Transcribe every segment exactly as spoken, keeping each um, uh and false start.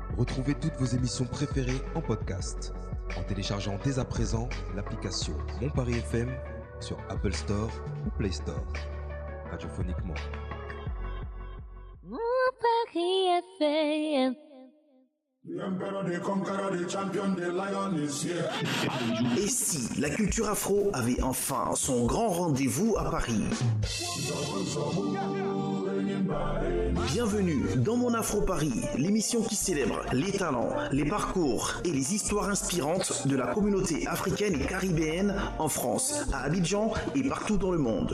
Retrouvez toutes vos émissions préférées en podcast en téléchargeant dès à présent l'application Mon Paris F M sur Apple Store ou Play Store. Radiophoniquement. Mon Paris F M. Et si la culture afro avait enfin son grand rendez-vous à Paris? Bienvenue dans Mon Afro Paris, l'émission qui célèbre les talents, les parcours et les histoires inspirantes de la communauté africaine et caribéenne en France, à Abidjan et partout dans le monde.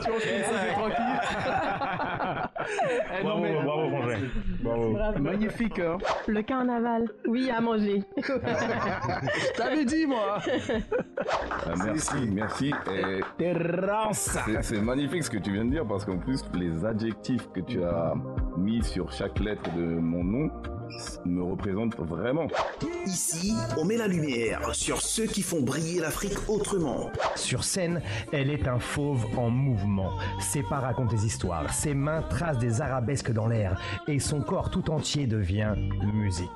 Bravo, bravo, Frangin. Bravo. Bravo. Magnifique, hein. Le carnaval, oui, à manger. Je t'avais dit, moi. Ah, merci, merci. Et Terrasse. c'est, c'est magnifique ce que tu viens de dire parce qu'en plus, les adjectifs que tu as mis sur chaque lettre de mon nom me représentent vraiment. Ici, on met la lumière sur ceux qui font briller l'Afrique autrement. Sur scène, elle est un fauve en mouvement. Ses pas racontent des histoires, ses mains tracent des arabesques dans l'air et son corps tout entier devient musique.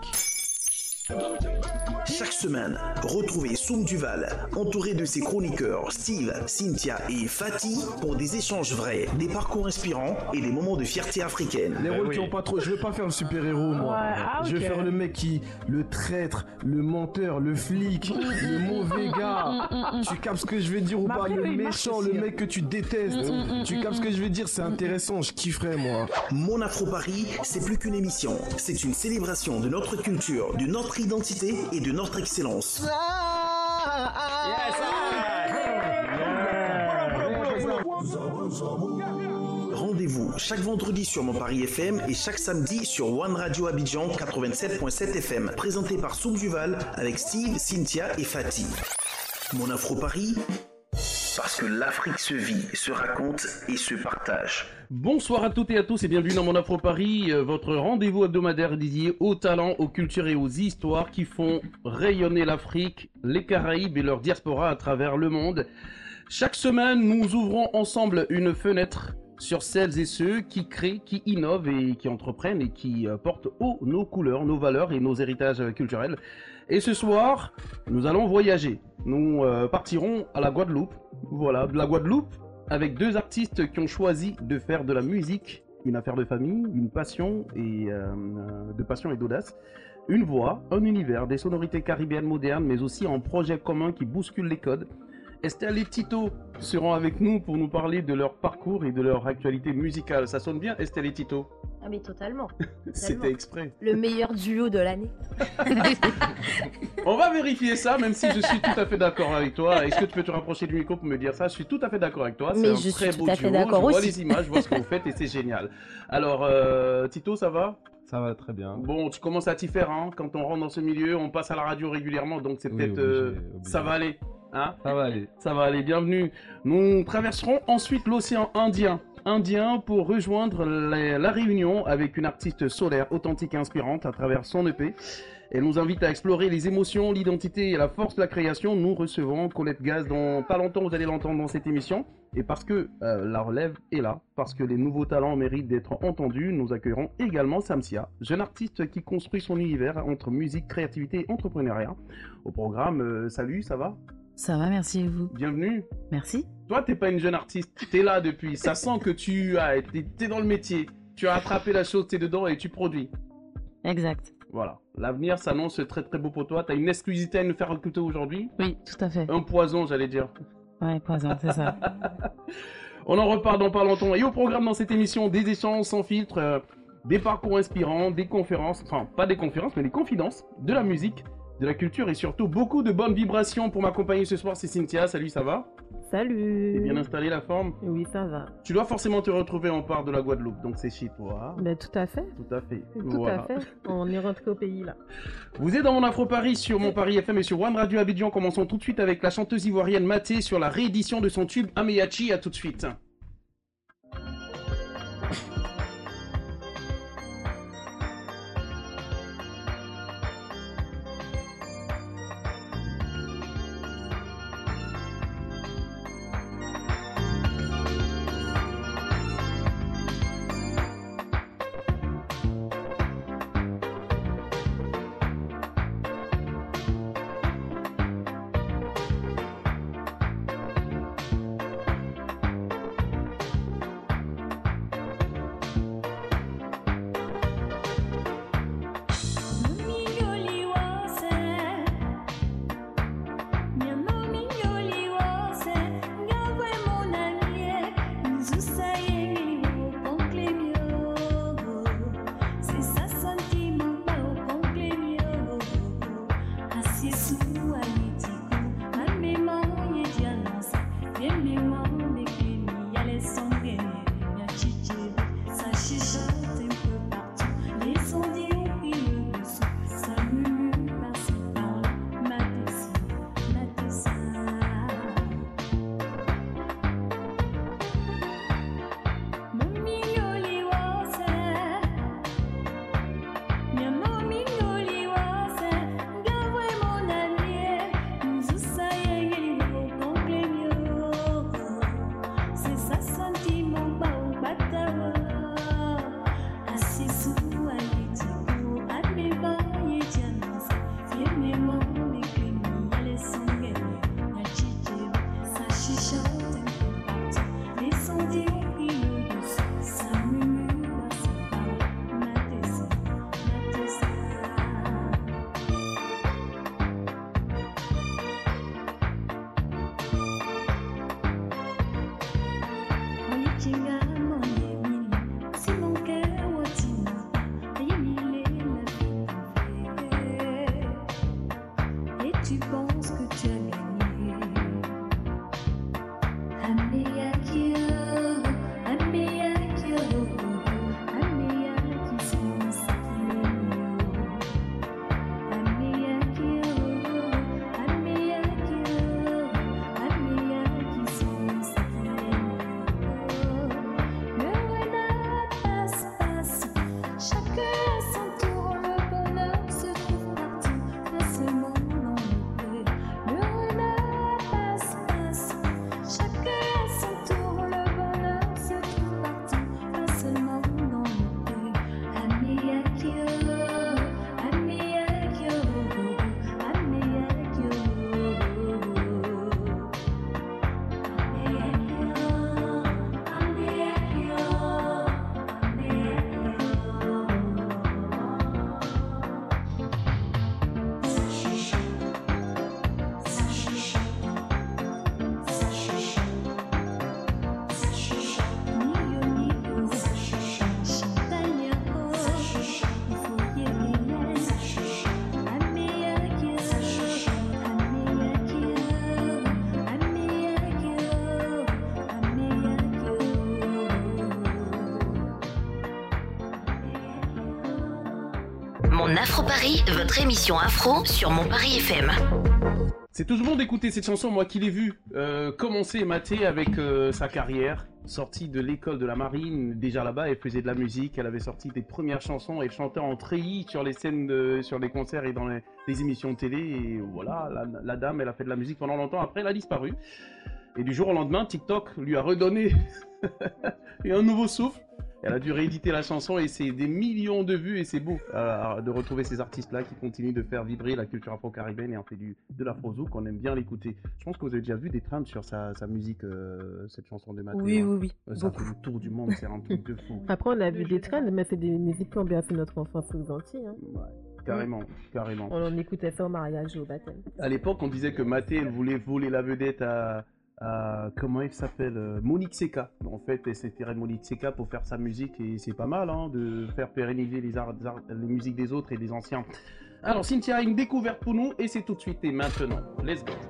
Chaque semaine, retrouvez Soum Duval, entouré de ses chroniqueurs Steve, Cynthia et Fatih pour des échanges vrais, des parcours inspirants et des moments de fierté africaine. Les rôles oui. qui ont pas trop. Je veux pas faire le super-héros, moi. Ouais, ah, Je vais ok. faire le mec qui. Le traître, le menteur, le flic, le mauvais gars. Tu captes ce que je vais dire ou Mais pas? après, Le lui, il marche méchant, aussi, le hein. mec que tu détestes. Tu captes ce que je vais dire? C'est intéressant, je kifferais, moi. Mon Afro Paris, c'est plus qu'une émission, c'est une célébration de notre culture, de notre identité et de notre excellence. Rendez-vous chaque vendredi sur Mon Paris F M et chaque samedi sur One Radio Abidjan quatre-vingt-sept virgule sept F M, présenté par Soum Duval avec Steve, Cynthia et Fatih. Mon Afro Paris, parce que l'Afrique se vit, se raconte et se partage. Bonsoir à toutes et à tous et bienvenue dans Mon Afro Paris, euh, votre rendez-vous hebdomadaire dédié aux talents, aux cultures et aux histoires qui font rayonner l'Afrique, les Caraïbes et leur diaspora à travers le monde. Chaque semaine, nous ouvrons ensemble une fenêtre sur celles et ceux qui créent, qui innovent et qui entreprennent et qui euh, portent haut nos couleurs, nos valeurs et nos héritages euh, culturels. Et ce soir, nous allons voyager. Nous euh, partirons à la Guadeloupe. Voilà, de la Guadeloupe, avec deux artistes qui ont choisi de faire de la musique une affaire de famille, une passion et euh, de passion et d'audace, une voix, un univers, des sonorités caribéennes modernes, mais aussi un projet commun qui bouscule les codes. Estelle et Tito seront avec nous pour nous parler de leur parcours et de leur actualité musicale. Ça sonne bien, Estelle et Tito? Ah mais totalement. C'était exprès. Le meilleur duo de l'année. On va vérifier ça, même si je suis tout à fait d'accord avec toi. Est-ce que tu peux te rapprocher du micro pour me dire ça? Je suis tout à fait d'accord avec toi. C'est Mais un je très suis beau tout à fait duo. d'accord Je vois aussi. les images, je vois ce que vous faites et c'est génial. Alors, euh, Tito, ça va? Ça va très bien. Bon, tu commences à t'y faire, hein. Quand on rentre dans ce milieu, on passe à la radio régulièrement, donc c'est Oui, peut-être... obligé, euh, obligé. ça va aller, hein? Ça va aller. Ça va aller, bienvenue. Nous traverserons ensuite l'océan Indien. Indien pour rejoindre la, la Réunion avec une artiste solaire, authentique et inspirante à travers son E P. Elle nous invite à explorer les émotions, l'identité et la force de la création. Nous recevons Colette Gaz dans pas longtemps, vous allez l'entendre dans cette émission. Et parce que euh, la relève est là, parce que les nouveaux talents méritent d'être entendus, nous accueillerons également Samsia, jeune artiste qui construit son univers entre musique, créativité et entrepreneuriat. Au programme, euh, salut, ça va? Ça va, merci et vous? Bienvenue. Merci. Toi, t'es pas une jeune artiste, t'es là depuis, ça sent que tu as été, t'es dans le métier, tu as attrapé la chose, t'es dedans et tu produis. Exact. Voilà, l'avenir s'annonce très très beau pour toi, t'as une exclusivité à nous faire écouter aujourd'hui? Oui, tout à fait. Un poison, j'allais dire. Ouais, poison, c'est ça. On en repart dans pas longtemps. Et au programme dans cette émission, des échanges sans filtre, euh, des parcours inspirants, des conférences, enfin pas des conférences, mais des confidences, de la musique, de la culture et surtout beaucoup de bonnes vibrations. Pour m'accompagner ce soir, c'est Cynthia. Salut, ça va? Salut. T'es bien installé la forme? Oui, ça va. Tu dois forcément te retrouver en part de la Guadeloupe, donc c'est chez toi. Ben, tout à fait. Tout à fait. Tout Voilà. à fait. On est rentré au pays là. Vous êtes dans Mon Afro Paris sur Mon Paris F M et sur One Radio Abidjan. Commençons tout de suite avec la chanteuse ivoirienne Maté sur la réédition de son tube Ameyachi. À tout de suite. Mon Afro Paris, votre émission afro sur Mon Paris F M. C'est toujours bon d'écouter cette chanson, moi qui l'ai vue euh, commencer et mater avec euh, sa carrière, sortie de l'école de la marine, déjà là-bas elle faisait de la musique, elle avait sorti des premières chansons, elle chantait en treillis sur les scènes, de, sur les concerts et dans les, les émissions de télé, et voilà, la, la dame elle a fait de la musique pendant longtemps, après elle a disparu. Et du jour au lendemain, TikTok lui a redonné un nouveau souffle. Elle a dû rééditer la chanson et c'est des millions de vues et c'est beau euh, de retrouver ces artistes-là qui continuent de faire vibrer la culture afro-caribéenne et en fait du, de l'afro-zouk, qu'on aime bien l'écouter. Je pense que vous avez déjà vu des trends sur sa, sa musique, euh, cette chanson de Maté. Oui, oui, oui. Euh, ça fait le tour du monde, c'est un truc de fou. Après, on a vu des trends, mais c'est des musiques qui ont bercé notre enfance aux Antilles. Hein. Ouais. Carrément, mmh. carrément. On en écoutait ça au mariage et au baptême. À l'époque, on disait que Maté, elle voulait voler la vedette à... Euh, comment elle s'appelle euh, Monique Seka. En fait, elle s'est tirée de Monique Seka pour faire sa musique et c'est pas mal hein, de faire pérenniser les, arts, les, arts, les musiques des autres et des anciens. Alors, Cynthia a une découverte pour nous et c'est tout de suite et maintenant. Let's go.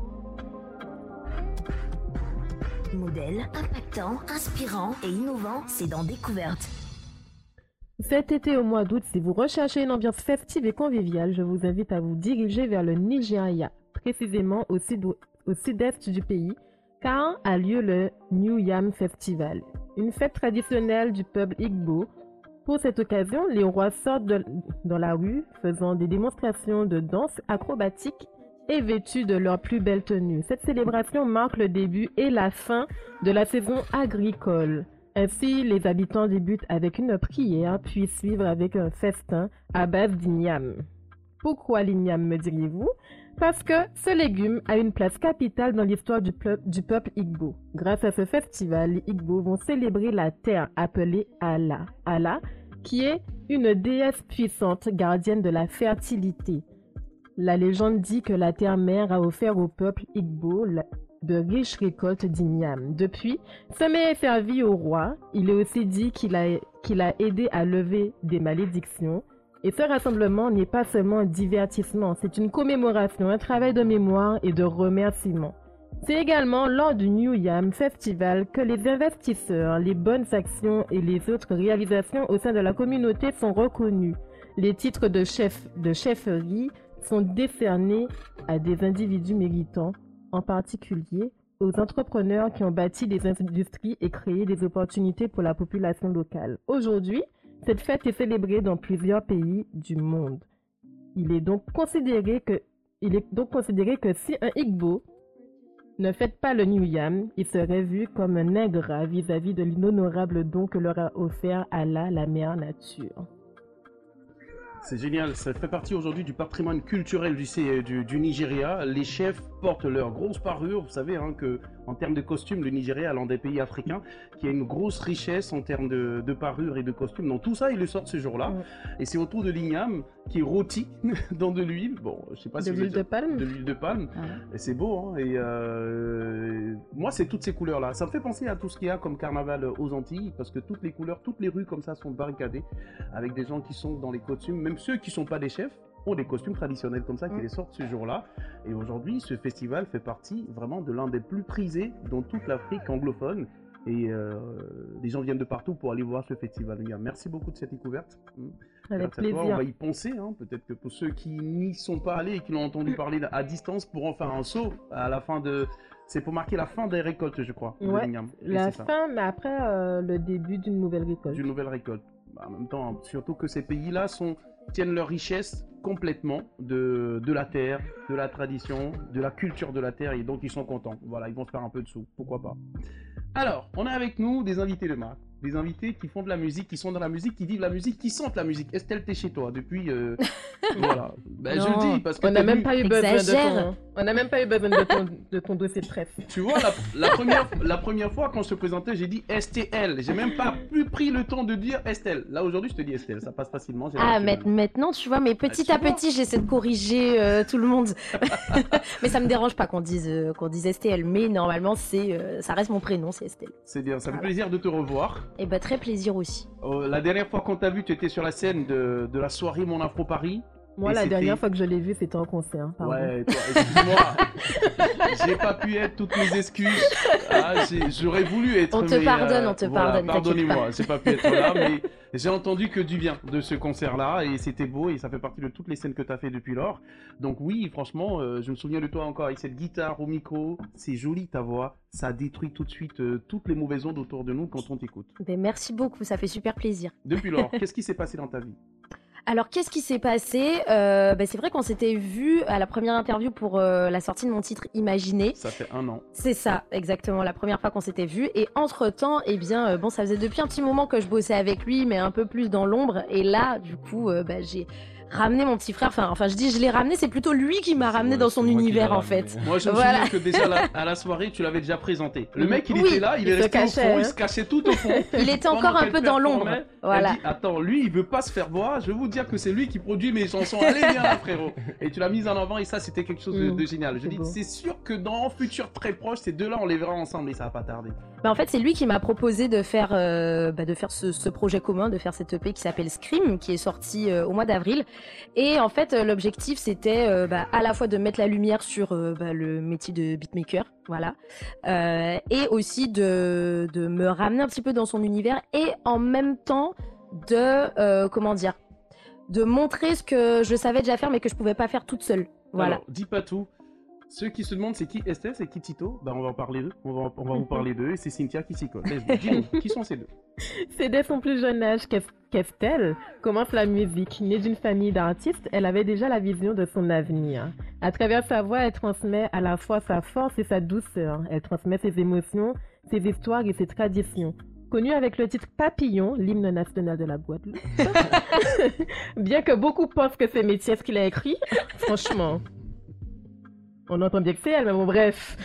Modèle, impactant, inspirant et innovant, c'est dans Découverte. Cet été au mois d'août, si vous recherchez une ambiance festive et conviviale, je vous invite à vous diriger vers le Nigeria, précisément au sud au sud-est du pays, car a lieu le New Yam Festival, une fête traditionnelle du peuple Igbo. Pour cette occasion, les rois sortent de, dans la rue, faisant des démonstrations de danse acrobatique et vêtus de leurs plus belles tenues. Cette célébration marque le début et la fin de la saison agricole. Ainsi, les habitants débutent avec une prière, puis suivent avec un festin à base d'igname. Pourquoi l'igname, me diriez-vous? Parce que ce légume a une place capitale dans l'histoire du, du peuple Igbo. Grâce à ce festival, les Igbo vont célébrer la terre appelée Allah. Allah, qui est une déesse puissante gardienne de la fertilité. La légende dit que la terre-mère a offert au peuple Igbo de riches récoltes d'igname. Depuis, ce mets est servi au roi. Il est aussi dit qu'il a, qu'il a aidé à lever des malédictions. Et ce rassemblement n'est pas seulement un divertissement, c'est une commémoration, un travail de mémoire et de remerciement. C'est également lors du New Yam Festival que les investisseurs, les bonnes actions et les autres réalisations au sein de la communauté sont reconnus. Les titres de chef de chefferie sont décernés à des individus méritants, en particulier aux entrepreneurs qui ont bâti des industries et créé des opportunités pour la population locale. Aujourd'hui, cette fête est célébrée dans plusieurs pays du monde. Il est donc considéré que, il est donc considéré que si un Igbo ne fête pas le New Yam, il serait vu comme un ingrat vis-à-vis de l'inhonorable don que leur a offert Allah, la mère nature. C'est génial, ça fait partie aujourd'hui du patrimoine culturel du, du, du Nigeria. Les chefs portent leurs grosses parures, vous savez hein, que en termes de costumes, le Nigeria est l'un des pays africains qui a une grosse richesse en termes de, de parures et de costumes. Donc tout ça, ils le sortent ce jour-là. Ouais. Et c'est autour de l'igname qui est rôti dans de l'huile. Bon, je sais pas de si l'huile vous de palme. De l'huile de palme. Ouais. Et c'est beau. Hein, et euh, moi, c'est toutes ces couleurs-là. Ça me fait penser à tout ce qu'il y a comme carnaval aux Antilles, parce que toutes les couleurs, toutes les rues comme ça sont barricadées avec des gens qui sont dans les costumes, même ceux qui ne sont pas des chefs ont des costumes traditionnels comme ça qui mmh. les sortent ce jour-là. Et aujourd'hui, ce festival fait partie vraiment de l'un des plus prisés dans toute l'Afrique anglophone. Et euh, les gens viennent de partout pour aller voir ce festival. Merci beaucoup de cette découverte. Avec Grâce à plaisir. toi, on va y penser. Hein. Peut-être que pour ceux qui n'y sont pas allés et qui l'ont entendu parler à distance pourront faire un saut à la fin de... C'est pour marquer la fin des récoltes, je crois. Ouais, la fin, mais après euh, le début d'une nouvelle récolte. D'une nouvelle récolte. Bah, en même temps, surtout que ces pays-là sont... tiennent leur richesse complètement de, de la terre, de la tradition, de la culture de la terre, et donc ils sont contents. Voilà, ils vont se faire un peu de sous, pourquoi pas. Alors, on a avec nous des invités de marque, des invités qui font de la musique, qui sont dans la musique, qui vivent la musique, qui sentent la musique. Estelle, t'es chez toi depuis... Euh... voilà. Ben, je le dis parce que... On n'a même pas eu besoin de ton... On n'a même pas eu besoin de ton, de ton dossier de presse. Tu vois, la, la, première, la première fois quand je te présentais, j'ai dit S T L. J'ai même pas pu pris le temps de dire Estelle. Là, aujourd'hui, je te dis Estelle. Ça passe facilement. Ah, mais maintenant, tu vois, mais petit ah, à petit, j'essaie de corriger euh, tout le monde. Mais ça me dérange pas qu'on dise, euh, qu'on dise S T L. Mais normalement, c'est, euh, ça reste mon prénom, c'est Estelle. C'est bien. Ça voilà. fait plaisir de te revoir. Et bah, très plaisir aussi. Euh, la dernière fois qu'on t'a vu, tu étais sur la scène de, de la soirée Mon Afro Paris. Moi, et la dernière fois que je l'ai vu, c'était en concert. Pardon. Ouais, toi, excuse-moi. J'ai pas pu être, toutes mes excuses. Ah, j'aurais voulu être. On te mais, pardonne, euh, on te voilà, pardonne. Pardonnez-moi, j'ai pas pu être là, mais j'ai entendu que du bien de ce concert-là et c'était beau et ça fait partie de toutes les scènes que tu as fait depuis lors. Donc, oui, franchement, euh, je me souviens de toi encore avec cette guitare au micro. C'est joli ta voix. Ça détruit tout de suite euh, toutes les mauvaises ondes autour de nous quand on t'écoute. Ben, merci beaucoup, ça fait super plaisir. Depuis lors, qu'est-ce qui s'est passé dans ta vie ? Alors, qu'est-ce qui s'est passé euh, bah, c'est vrai qu'on s'était vu à la première interview pour euh, la sortie de mon titre Imaginé. Ça fait un an. C'est ça, exactement, la première fois qu'on s'était vu. Et entre-temps, eh bien, euh, bon, ça faisait depuis un petit moment que je bossais avec lui, mais un peu plus dans l'ombre. Et là, du coup, euh, bah, j'ai ramené mon petit frère. Enfin, enfin, je dis je l'ai ramené, c'est plutôt lui qui m'a ramené dans son univers, en fait. Moi, je me voilà. souviens que déjà la, à la soirée, tu l'avais déjà présenté. Le mec, il oui, était là, il, il est resté cachait, au fond, hein. il se cachait tout au fond. Il était encore un peu dans l'ombre. Voilà. Elle dit, attends, lui, il veut pas se faire voir. Je vais vous dire que c'est lui qui produit mes chansons. Allez, viens là, frérot. Et tu l'as mise en avant et ça, c'était quelque chose de, de génial. Je dis, c'est sûr que dans un futur très proche, ces deux-là, on les verra ensemble et ça va pas tarder. Bah en fait, c'est lui qui m'a proposé de faire, euh, bah de faire ce, ce projet commun, de faire cette E P qui s'appelle Scream, qui est sorti euh, au mois d'avril. Et en fait, euh, l'objectif, c'était euh, bah, à la fois de mettre la lumière sur euh, bah, le métier de beatmaker, voilà, euh, et aussi de, de me ramener un petit peu dans son univers et en même temps de, euh, comment dire, de montrer ce que je savais déjà faire mais que je pouvais pas faire toute seule. Voilà. Alors, dis pas tout. Ceux qui se demandent c'est qui Estelle, c'est qui Tito, bah on va en parler d'eux, on va, on va vous parler d'eux et c'est Cynthia qui s'y colle. Dis-nous, qui sont ces deux? C'est dès son plus jeune âge qu'Estelle commence la musique. Née d'une famille d'artistes, elle avait déjà la vision de son avenir. À travers sa voix, elle transmet à la fois sa force et sa douceur. Elle transmet ses émotions, ses histoires et ses traditions. Connue avec le titre Papillon, l'hymne national de la Guadeloupe. Bien que beaucoup pensent que c'est Métiès qui l'a écrit, franchement... On entend bien que c'est elle, mais bon, bref.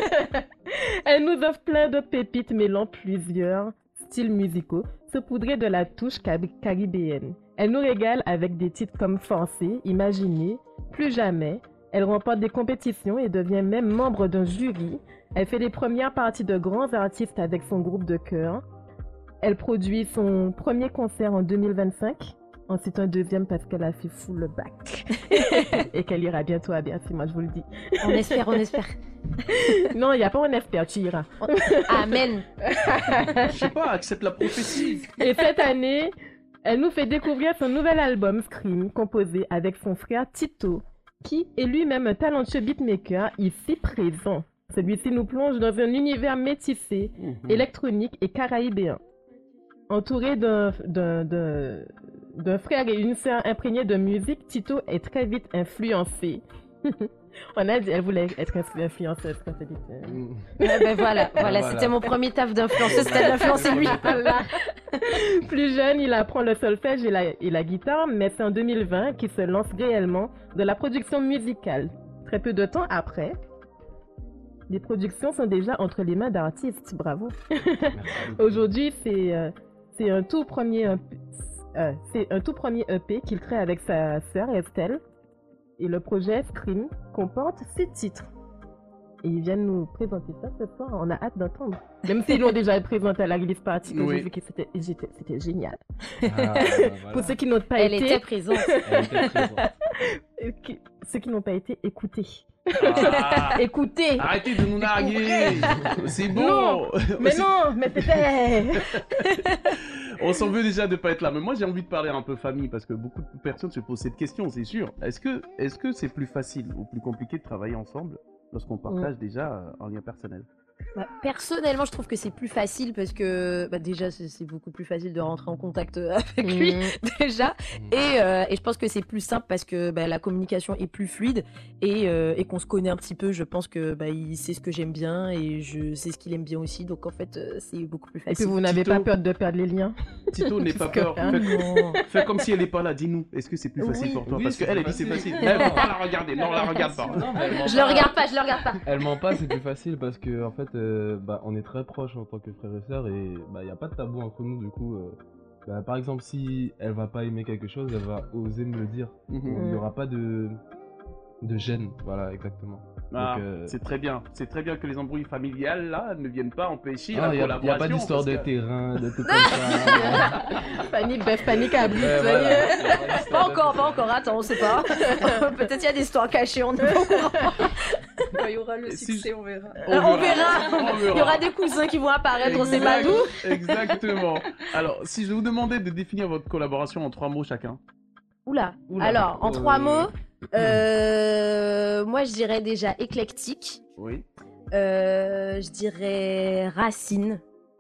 Elle nous offre plein d'autres pépites mêlant plusieurs styles musicaux, saupoudrés de la touche caribéenne. Elle nous régale avec des titres comme Forcé, Imaginé, Plus jamais. Elle remporte des compétitions et devient même membre d'un jury. Elle fait les premières parties de grands artistes avec son groupe de chœur. Elle produit son premier concert en deux mille vingt-cinq. Ensuite un deuxième parce qu'elle a fait full le bac. Et qu'elle ira bientôt à Bercy, moi je vous le dis. On espère, on espère. Non, il n'y a pas on espère, tu iras. Amen. Je sais pas, accepte la prophétie. Et cette année, elle nous fait découvrir son nouvel album Scream, composé avec son frère Tito, qui est lui-même un talentueux beatmaker ici présent. Celui-ci nous plonge dans un univers métissé, mmh. électronique et caraïbéen. Entouré d'un... d'un, d'un d'un frère et une sœur imprégnés de musique, Tito est très vite influencé. On a dit, elle voulait être influenceuse quand elle était... Ouais, ben voilà, voilà, voilà. C'était mon premier taf d'influenceuse, c'était d'influencer lui. Voilà. Plus jeune, il apprend le solfège et la, et la guitare, mais c'est en deux mille vingt qu'il se lance réellement dans la production musicale. Très peu de temps après, les productions sont déjà entre les mains d'artistes. Bravo. Aujourd'hui, c'est euh, c'est un tout premier euh, euh, c'est un tout premier E P qu'il crée avec sa sœur Estelle. Et le projet Scream comporte six titres. Et ils viennent nous présenter ça ce soir. On a hâte d'entendre. Même s'ils l'ont déjà présenté à la Release Party, que Oui. j'ai vu que c'était, j'étais- c'était génial. Ah, voilà. Pour ceux qui n'ont pas Elle été... était présente. Elle était présente. Euh, qui- Ceux qui n'ont pas été, écoutez. Ah. Écoutez. Arrêtez de nous narguer. C'est bon. Non, mais C'est- non, mais c'était... On s'en veut déjà de pas être là, mais moi j'ai envie de parler un peu famille parce que beaucoup de personnes se posent cette question, c'est sûr. Est-ce que est-ce que c'est plus facile ou plus compliqué de travailler ensemble lorsqu'on partage déjà euh, un lien personnel? Bah, personnellement, je trouve que c'est plus facile parce que bah, déjà, c'est c'est beaucoup plus facile de rentrer en contact euh, avec lui, déjà. Et, euh, et je pense que c'est plus simple parce que bah, la communication est plus fluide et, euh, et qu'on se connaît un petit peu. Je pense que bah, il sait ce que j'aime bien et je sais ce qu'il aime bien aussi. Donc en fait, euh, c'est beaucoup plus Et puis facile. vous n'avez Tito. pas peur de perdre les liens? Tito, n'aie pas Parce que- peur. hein, Fais, Non. fais comme si elle n'est pas là. Dis-nous, est-ce que c'est plus facile Oui. pour toi? Oui, Parce c'est qu'elle, elle plus dit c'est facile. facile. Elle ne faut pas la regarder. Non, la regarde pas. Non, mais elle ment Je le pas. regarde pas, je le regarde pas. Elle ment pas, c'est plus facile parce que en fait, euh, bah, on est très proches en tant que frères et sœurs et bah, il n'y a pas de tabou entre nous. Du coup, euh, bah, par exemple, si elle va pas aimer quelque chose, elle va oser me le dire. Mhm. Il n'y aura pas de, de gêne. Voilà, exactement. Ah, Donc, euh, c'est très bien. C'est très bien que les embrouilles familiales là ne viennent pas empêcher ah, la il n'y a, collaboration. pas d'histoire de parce que- terrain, de tout comme ça. Panique, bœuf, panique à blitz. Ouais, voilà. Il y a pas d'histoire Pas de- encore, pas encore. Attends, on sait pas. Peut-être il y a des histoires cachées, on n'est pas au courant. Quand il y aura le Et si- succès, on verra. On On verra. verra. On Il y verra. aura des cousins qui vont apparaître, on sait pas Exact- d'où. Exactement. Alors, si je vous demandais de définir votre collaboration en trois mots chacun. Oula. Oula. Alors, en Euh, trois mots, euh, moi je dirais déjà éclectique. Oui. Euh, je dirais racine.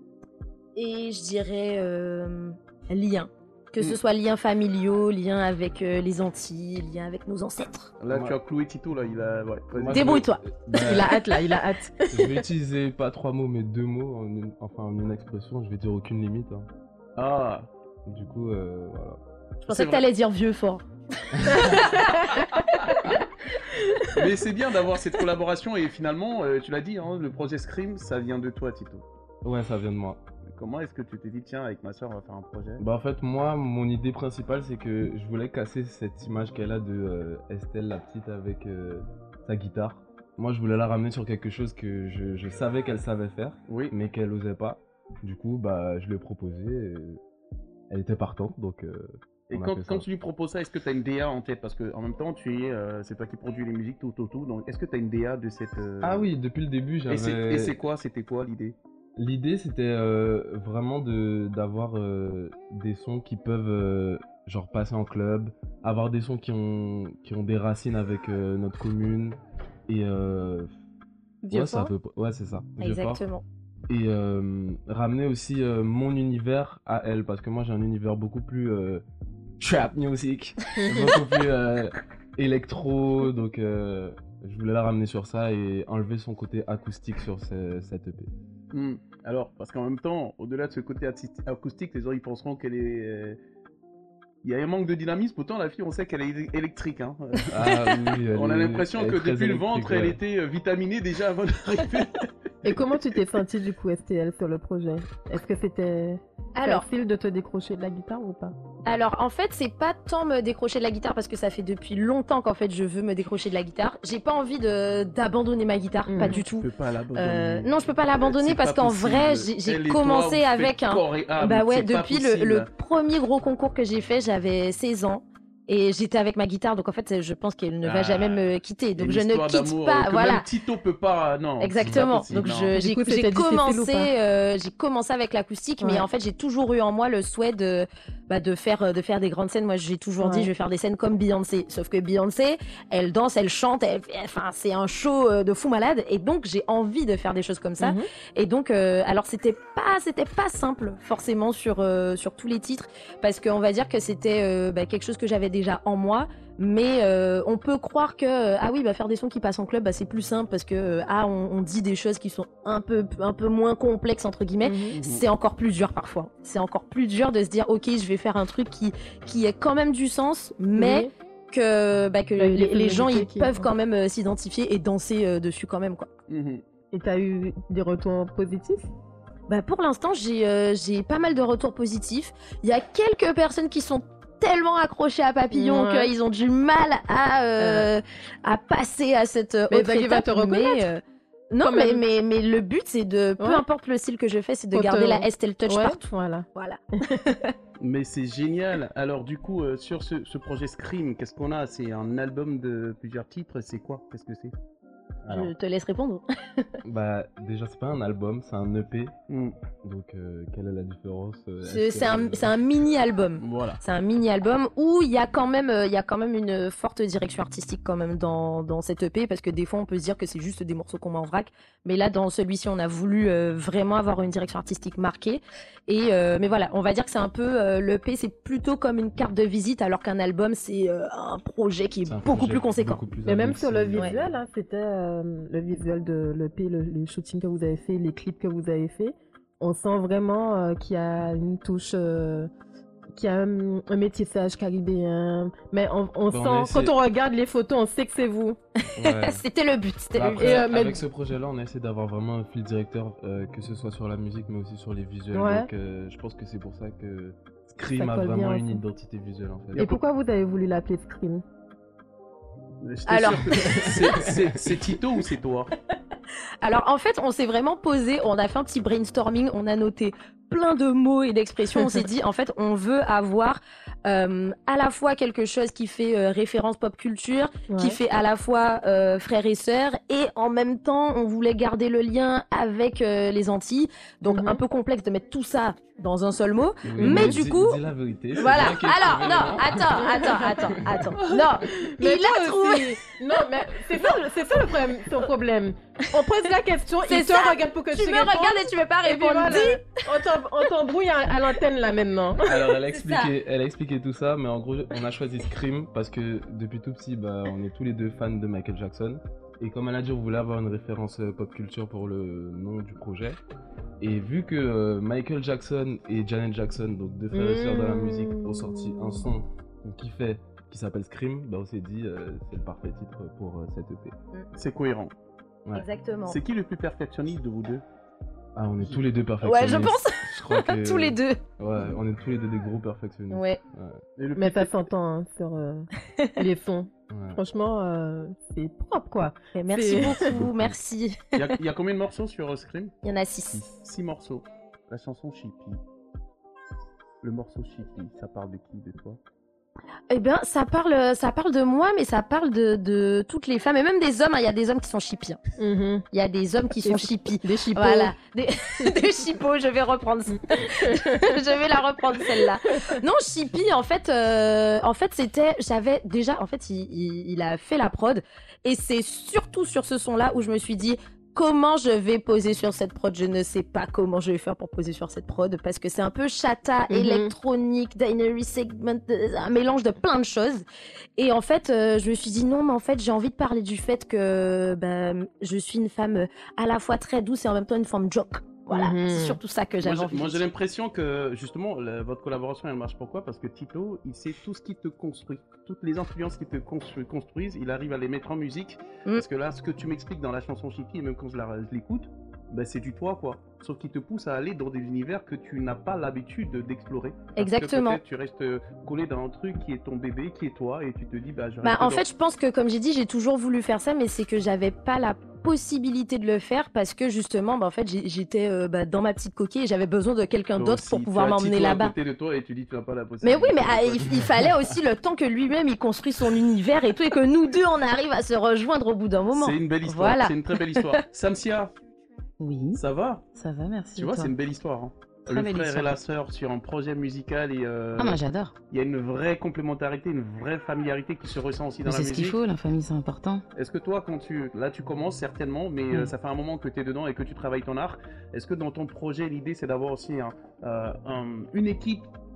Et je dirais euh, lien. Que ce Mm. soit liens familiaux, liens avec euh, les Antilles, liens avec nos ancêtres. Là, Moi- tu as cloué Tito, là. Il a. Ouais, vas-y. Moi, Débrouille-toi. je vais- bah, Il a hâte là, il a hâte. Je vais utiliser pas trois mots mais deux mots, en une- enfin en une expression, je vais dire aucune limite. hein. Ah. Du coup, euh, voilà. Je pensais C'est que t'allais dire vieux fort. Mais c'est bien d'avoir cette collaboration et finalement, euh, tu l'as dit, hein, le projet Scream, ça vient de toi, Tito. Ouais, ça vient de moi. Comment est-ce que tu t'es dit, tiens, avec ma soeur, on va faire un projet? Bah en fait, moi, mon idée principale, c'est que je voulais casser cette image qu'elle a de euh, Estelle, la petite, avec euh, sa guitare. Moi, je voulais la ramener sur quelque chose que je, je savais qu'elle savait faire, Oui. mais qu'elle osait pas. Du coup, bah, je lui ai proposé. Et elle était partante, donc. euh, Et on a quand, fait ça. quand tu lui proposes ça, est-ce que tu as une D A en tête? Parce que en même temps, tu es, euh, c'est toi qui produis les musiques, tout, tout, tout. Donc, est-ce que tu as une D A de cette. euh, Ah oui, depuis le début, Et c'est- j'avais. et c'est quoi? C'était quoi l'idée? L'idée, c'était euh, vraiment de d'avoir euh, des sons qui peuvent euh, genre passer en club, avoir des sons qui ont qui ont des racines avec euh, notre commune et euh, Vieux ouais, ça fort. peut- ouais, c'est ça. Vieux fort. Exactement. Et euh, ramener aussi euh, mon univers à elle parce que moi j'ai un univers beaucoup plus euh, trap music, beaucoup plus euh, électro, donc euh, je voulais la ramener sur ça et enlever son côté acoustique sur ce- cette E P. Hmm. Alors, parce qu'en même temps, au-delà de ce côté ati- acoustique, les gens ils penseront qu'elle est. euh, Il y a un manque de dynamisme, pourtant la fille on sait qu'elle est éle- électrique. Hein. Ah oui, elle On a est- l'impression elle est que très depuis le électrique, ventre, elle ouais. était euh, vitaminée déjà avant d'arriver. Et comment tu t'es senti du coup, S T L, sur le projet? Est-ce que c'était Alors, facile de te décrocher de la guitare ou pas? Alors en fait c'est pas tant me décrocher de la guitare parce que ça fait depuis longtemps qu'en fait je veux me décrocher de la guitare. J'ai pas envie de d'abandonner ma guitare, Mhm. pas du Tu tout. peux pas l'abandonner. Euh, non je peux pas l'abandonner C'est parce pas qu'en possible. vrai j'ai j'ai Elle et toi, commencé vous avec faites un corps et âme, bah ouais c'est pas depuis le, possible. le premier gros concours que j'ai fait j'avais seize ans. Et j'étais avec ma guitare, donc en fait, je pense qu'elle ne va Ah, jamais me quitter. Donc Une je ne histoire quitte d'amour, pas, que voilà. Même Tito peut pas. Non. c'est pas Exactement. possible, Donc non. je- Du j'ai coup, j'ai c'était difficile ou commencé, pas euh, j'ai commencé avec l'acoustique, mais Ouais. en fait j'ai toujours eu en moi le souhait de, bah, de faire, de faire des grandes scènes. Moi j'ai toujours dit Ouais. je vais faire des scènes comme Beyoncé. Sauf que Beyoncé, elle danse, elle chante, elle, fait- enfin c'est un show euh, de fou malade. Et donc j'ai envie de faire des choses comme ça. Mhm. Et donc euh, alors c'était pas, c'était pas simple forcément sur euh, sur tous les titres parce qu'on va dire que c'était euh, bah, quelque chose que j'avais déjà déjà en moi. Mais euh, on peut croire que euh, ah oui bah faire des sons qui passent en club bah, c'est plus simple parce que euh, ah on, on dit des choses qui sont un peu un peu moins complexes entre guillemets. Mhm. C'est encore plus dur parfois. C'est encore plus dur de se dire ok je vais faire un truc qui qui ait quand même du sens mais Oui. que bah, que Avec les, des les gens ils sonorités qui- peuvent quand même euh, s'identifier et danser euh, dessus quand même quoi. Et t'as eu des retours positifs? Bah pour l'instant j'ai euh, j'ai pas mal de retours positifs. Il y a quelques personnes qui sont tellement accrochés à Papillon Ouais. qu'ils ont du mal à euh, à passer à cette euh, Mais autre ils arrivent à étape. te reconnaître, mais, euh, non quand mais, même. mais mais le but c'est de peu Ouais. importe le style que je fais c'est de Faut garder te- la Estelle touch Ouais, partout. Voilà. Voilà. Mais c'est génial. Alors du coup, euh, sur ce, ce projet Scream, qu'est-ce qu'on a? C'est un album de plusieurs titres. C'est quoi? Qu'est-ce que c'est? Je te laisse répondre. Bah, déjà, c'est pas un album, c'est un E P. Donc, euh, quelle est la différence euh, C'est est-ce c'est que- un, c'est un mini-album. Voilà. C'est un mini-album où il y a quand même, euh, il y a quand même une forte direction artistique quand même dans, dans cette E P parce que des fois on peut se dire que c'est juste des morceaux qu'on met en vrac. Mais là, dans celui-ci, on a voulu euh, vraiment avoir une direction artistique marquée. Et euh, mais voilà, on va dire que c'est un peu euh, l'E P, c'est plutôt comme une carte de visite alors qu'un album c'est euh, un projet qui est, C'est un beaucoup projet plus conséquent. beaucoup plus Et même sur le abouti. visuel, hein, c'était euh, le visuel de l'E P, le, les shootings que vous avez fait, les clips que vous avez fait. On sent vraiment euh, qu'il y a une touche, euh, qu'il y a un, un métissage caribéen. Mais on, on Bon, sent, on a essayé- quand on regarde les photos, on sait que c'est vous. Ouais. C'était le but. C'était Bah, le but. après, Et, euh, mais- avec ce projet-là, on a essayé d'avoir vraiment un fil directeur, euh, que ce soit sur la musique, mais aussi sur les visuels. Ouais. Donc, euh, je pense que c'est pour ça que Scream Ça a colle vraiment bien une aussi. identité visuelle, en fait. Et pourquoi vous avez voulu l'appeler Scream? J'étais Alors- sûr que- c'est- c'est c'est Tito ou c'est toi? Alors en fait, on s'est vraiment posé, on a fait un petit brainstorming, on a noté plein de mots et d'expressions. On s'est dit, en fait, on veut avoir euh, à la fois quelque chose qui fait euh, référence pop culture, Ouais. qui fait à la fois euh, frères et sœurs, et en même temps, on voulait garder le lien avec euh, les Antilles. Donc Mhm. un peu complexe de mettre tout ça dans un seul mot. Oui, mais dis- du coup, dis la vérité, c'est voilà. toi qui as Alors trouvé non, le nom. attends, attends, attends, attends. Non, Mais il toi a trouvé. aussi. Non, mais c'est ça, le- c'est ça le problème, ton problème. On pose la question, C'est il te ça. regarde pour que tu, Tu me répondes. regardes et tu veux pas Et puis répondre. voilà, Dis. on t'em- on t'embrouille à, à l'antenne là maintenant. Alors, elle a, C'est ça. expliqué, elle a expliqué tout ça, mais en gros, on a choisi Scream parce que depuis tout petit, bah, on est tous les deux fans de Michael Jackson. Et comme elle a dit, on voulait avoir une référence euh, pop culture pour le nom du projet. Et vu que euh, Michael Jackson et Janet Jackson, donc deux frères et sœurs de la musique, ont sorti un son qu'on kiffait qui s'appelle Scream, bah, on s'est dit euh, c'est le parfait titre pour euh, cette E P. C'est cohérent. Ouais. Exactement. C'est qui le plus perfectionniste de vous deux? Ah, on est tous les deux perfectionnistes. Ouais, je pense. Je crois que- Tous les deux. Ouais, on est tous les deux des gros perfectionnistes. Ouais. Et le Mais plus- ça s'entend hein, sur euh, les sons. Ouais. Franchement, euh, c'est propre quoi. Et merci C'est- beaucoup, merci. Il y, a- il y a combien de morceaux sur euh, Scream? Il y en a six. Six morceaux. La chanson Chippy. Le morceau Chippy, ça parle de qui, de toi? Eh bien, ça parle, ça parle de moi, mais ça parle de, de toutes les femmes et même des hommes. hein. Il y a des hommes qui sont chippies. hein. Mhm. Il y a des hommes qui Des sont chi- chippies. Des chipots. Voilà, des, des chipots, je vais reprendre. ce- je vais la reprendre celle-là. Non, Chippy, en fait, euh, en fait, c'était, j'avais déjà, en fait, il, il, il a fait la prod et c'est surtout sur ce son-là où je me suis dit. Comment je vais poser sur cette prod? Je ne sais pas comment je vais faire pour poser sur cette prod parce que c'est un peu chata, Mhm. électronique, binary segment, euh, un mélange de plein de choses. Et en fait, euh, je me suis dit non, mais en fait, j'ai envie de parler du fait que ben, je suis une femme euh, à la fois très douce et en même temps une femme joke. Voilà, Mhm. c'est surtout ça que Moi, j'avais j'ai- envie Moi, de j'ai dire. l'impression que justement la- votre collaboration elle marche. Pourquoi? Parce que Tito il sait tout ce qui te construit, toutes les influences qui te constru- construisent, il arrive à les mettre en musique. Mm. Parce que là, ce que tu m'expliques dans la chanson Chippy, et même quand je la- je l'écoute, ben, c'est du toi quoi. Sauf qu'il te pousse à aller dans des univers que tu n'as pas l'habitude d'explorer. Parce que Exactement. peut-être tu restes euh, collé dans un truc qui est ton bébé, qui est toi, et tu te dis bah je Bah, reste en dedans. fait, je pense que, comme j'ai dit, j'ai toujours voulu faire ça, mais c'est que j'avais pas la possibilité de le faire parce que justement, bah, en fait, j'ai- j'étais euh, bah, dans ma petite coquille et j'avais besoin de quelqu'un Toi d'autre aussi, pour tu pouvoir as m'emmener Tito à là-bas. côté de toi et tu dis tu n'as pas la Mais possibilité. oui, mais ah, il, il fallait aussi le temps que lui-même il construit son univers et tout, et que nous deux on arrive à se rejoindre au bout d'un moment. C'est une belle histoire. Voilà. C'est une très belle histoire. Samsia, Oui, ça va? ça va, merci. Tu et vois, toi c'est une belle histoire. hein. Très Le belle frère histoire. et la sœur sur un projet musical et euh, Ah, moi j'adore. il y a une vraie complémentarité, une vraie familiarité qui se ressent aussi dans Mais la c'est ce qu'il musique. faut, la famille c'est important. Est-ce que toi, quand tu là tu commences certainement, mais euh, Mm. ça fait un moment que tu es dedans et que tu travailles ton art. Est-ce que dans ton projet, l'idée c'est d'avoir aussi un, euh, un- une équipe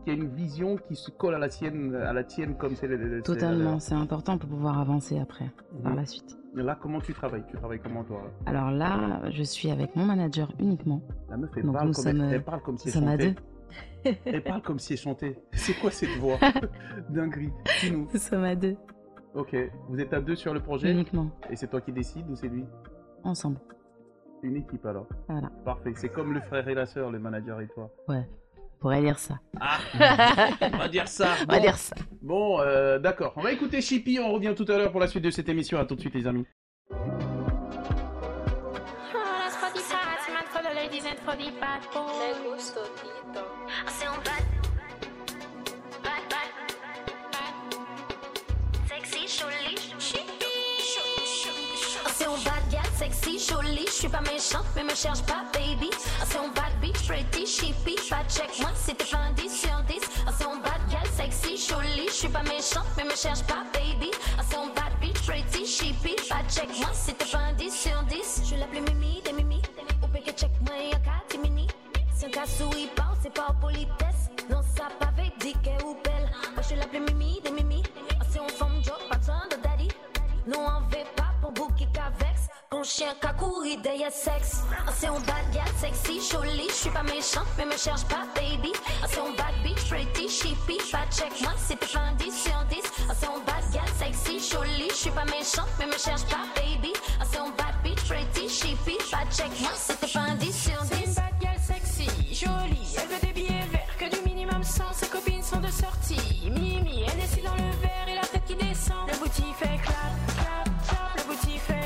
qui a une vision qui se colle à la sienne, à la tienne comme c'est le. Totalement, c'est important pour pouvoir avancer après, mmh. par la suite. Et là, comment tu travailles? Tu travailles comment, toi? Alors là, je suis avec mon manager uniquement. La meuf, elle, parle, comme sommes, elle, elle parle comme si elle sommes chantait. à deux. Elle parle comme si elle chantait. C'est quoi cette voix? Dinguerie. Dis-nous. Nous sommes à deux. Ok. Vous êtes à deux sur le projet? Uniquement. Et c'est toi qui décides ou c'est lui? Ensemble. C'est une équipe alors. Voilà. Parfait. C'est comme le frère et la sœur, le manager et toi. Ouais. On pourrait dire ça. Ah, on va dire ça. On va dire ça. Bon, euh, d'accord. On va écouter Chippy. On revient tout à l'heure pour la suite de cette émission. À tout de suite, les amis. Sexy, jolie, je suis pas méchante, mais me cherche pas, baby. C'est on bad bitch, pretty, chippy, pas check moi si t'es pas un dix sur dix. C'est on bad gal, sexy, jolie, je suis pas méchante, mais me cherche pas, baby. C'est on bad bitch, pretty, chippy, pas check moi si t'es pas un dix sur dix. Je l'appelle Mimi, des Mimi, ou peut que check moi y'a qu'à mini. Si un cas sous il pense, c'est pas en politesse. Non, ça pas avec dit qu'elle ou belle. Moi je l'appelle Mimi, des Mimi, c'est on forme job, pas besoin de daddy. Non, on veut pas pour bouquer qu'avec. Ton chien qu'a couru derrière sexe. C'est un bad gal, sexy, jolie. J'suis pas méchante, mais me cherche pas, baby. C'est un bad bitch, pretty, chippy. Pas check moi si t'es pas un dix sur dix. C'est un bad gal, sexy, jolie. J'suis pas méchante, mais me cherche pas, baby. C'est un bad bitch, pretty, chippy. Pas check moi si t'es pas un dix sur dix. C'est une bad gal, sexy, jolie. Elle veut des billets verts, que du minimum cent. Ses copines sont de sortie. Mimi, elle est dans le verre et la tête qui descend. Le bouti fait clap, clap, clap. Le bouti fait.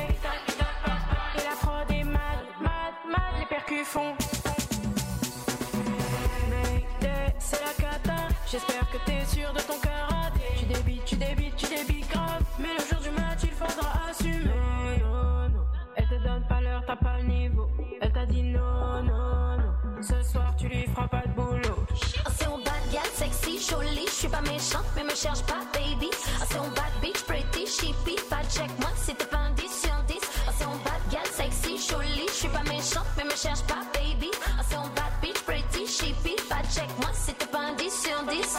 Fond. Mayday, c'est la cata. J'espère que t'es sûr de ton karaté. Tu débites, tu débites, tu débites grave. Mais le jour du match, il faudra assumer. Non, non, elle te donne pas l'heure, t'as pas le niveau. Elle t'a dit non, non, non. Ce soir, tu lui feras pas de boulot. C'est un bad gal, sexy, jolie. J'suis pas méchante, mais me cherche pas, baby. C'est un bad bitch, pretty, chippy. Pas check moi si t'es pas un dix sur dix. C'est un bad gal, sexy, jolie. J'suis pas méchante, mais me cherche pas, baby. C'est un bad bitch, pretty, chippy. Pas check moi si t'es pas un dix sur dix.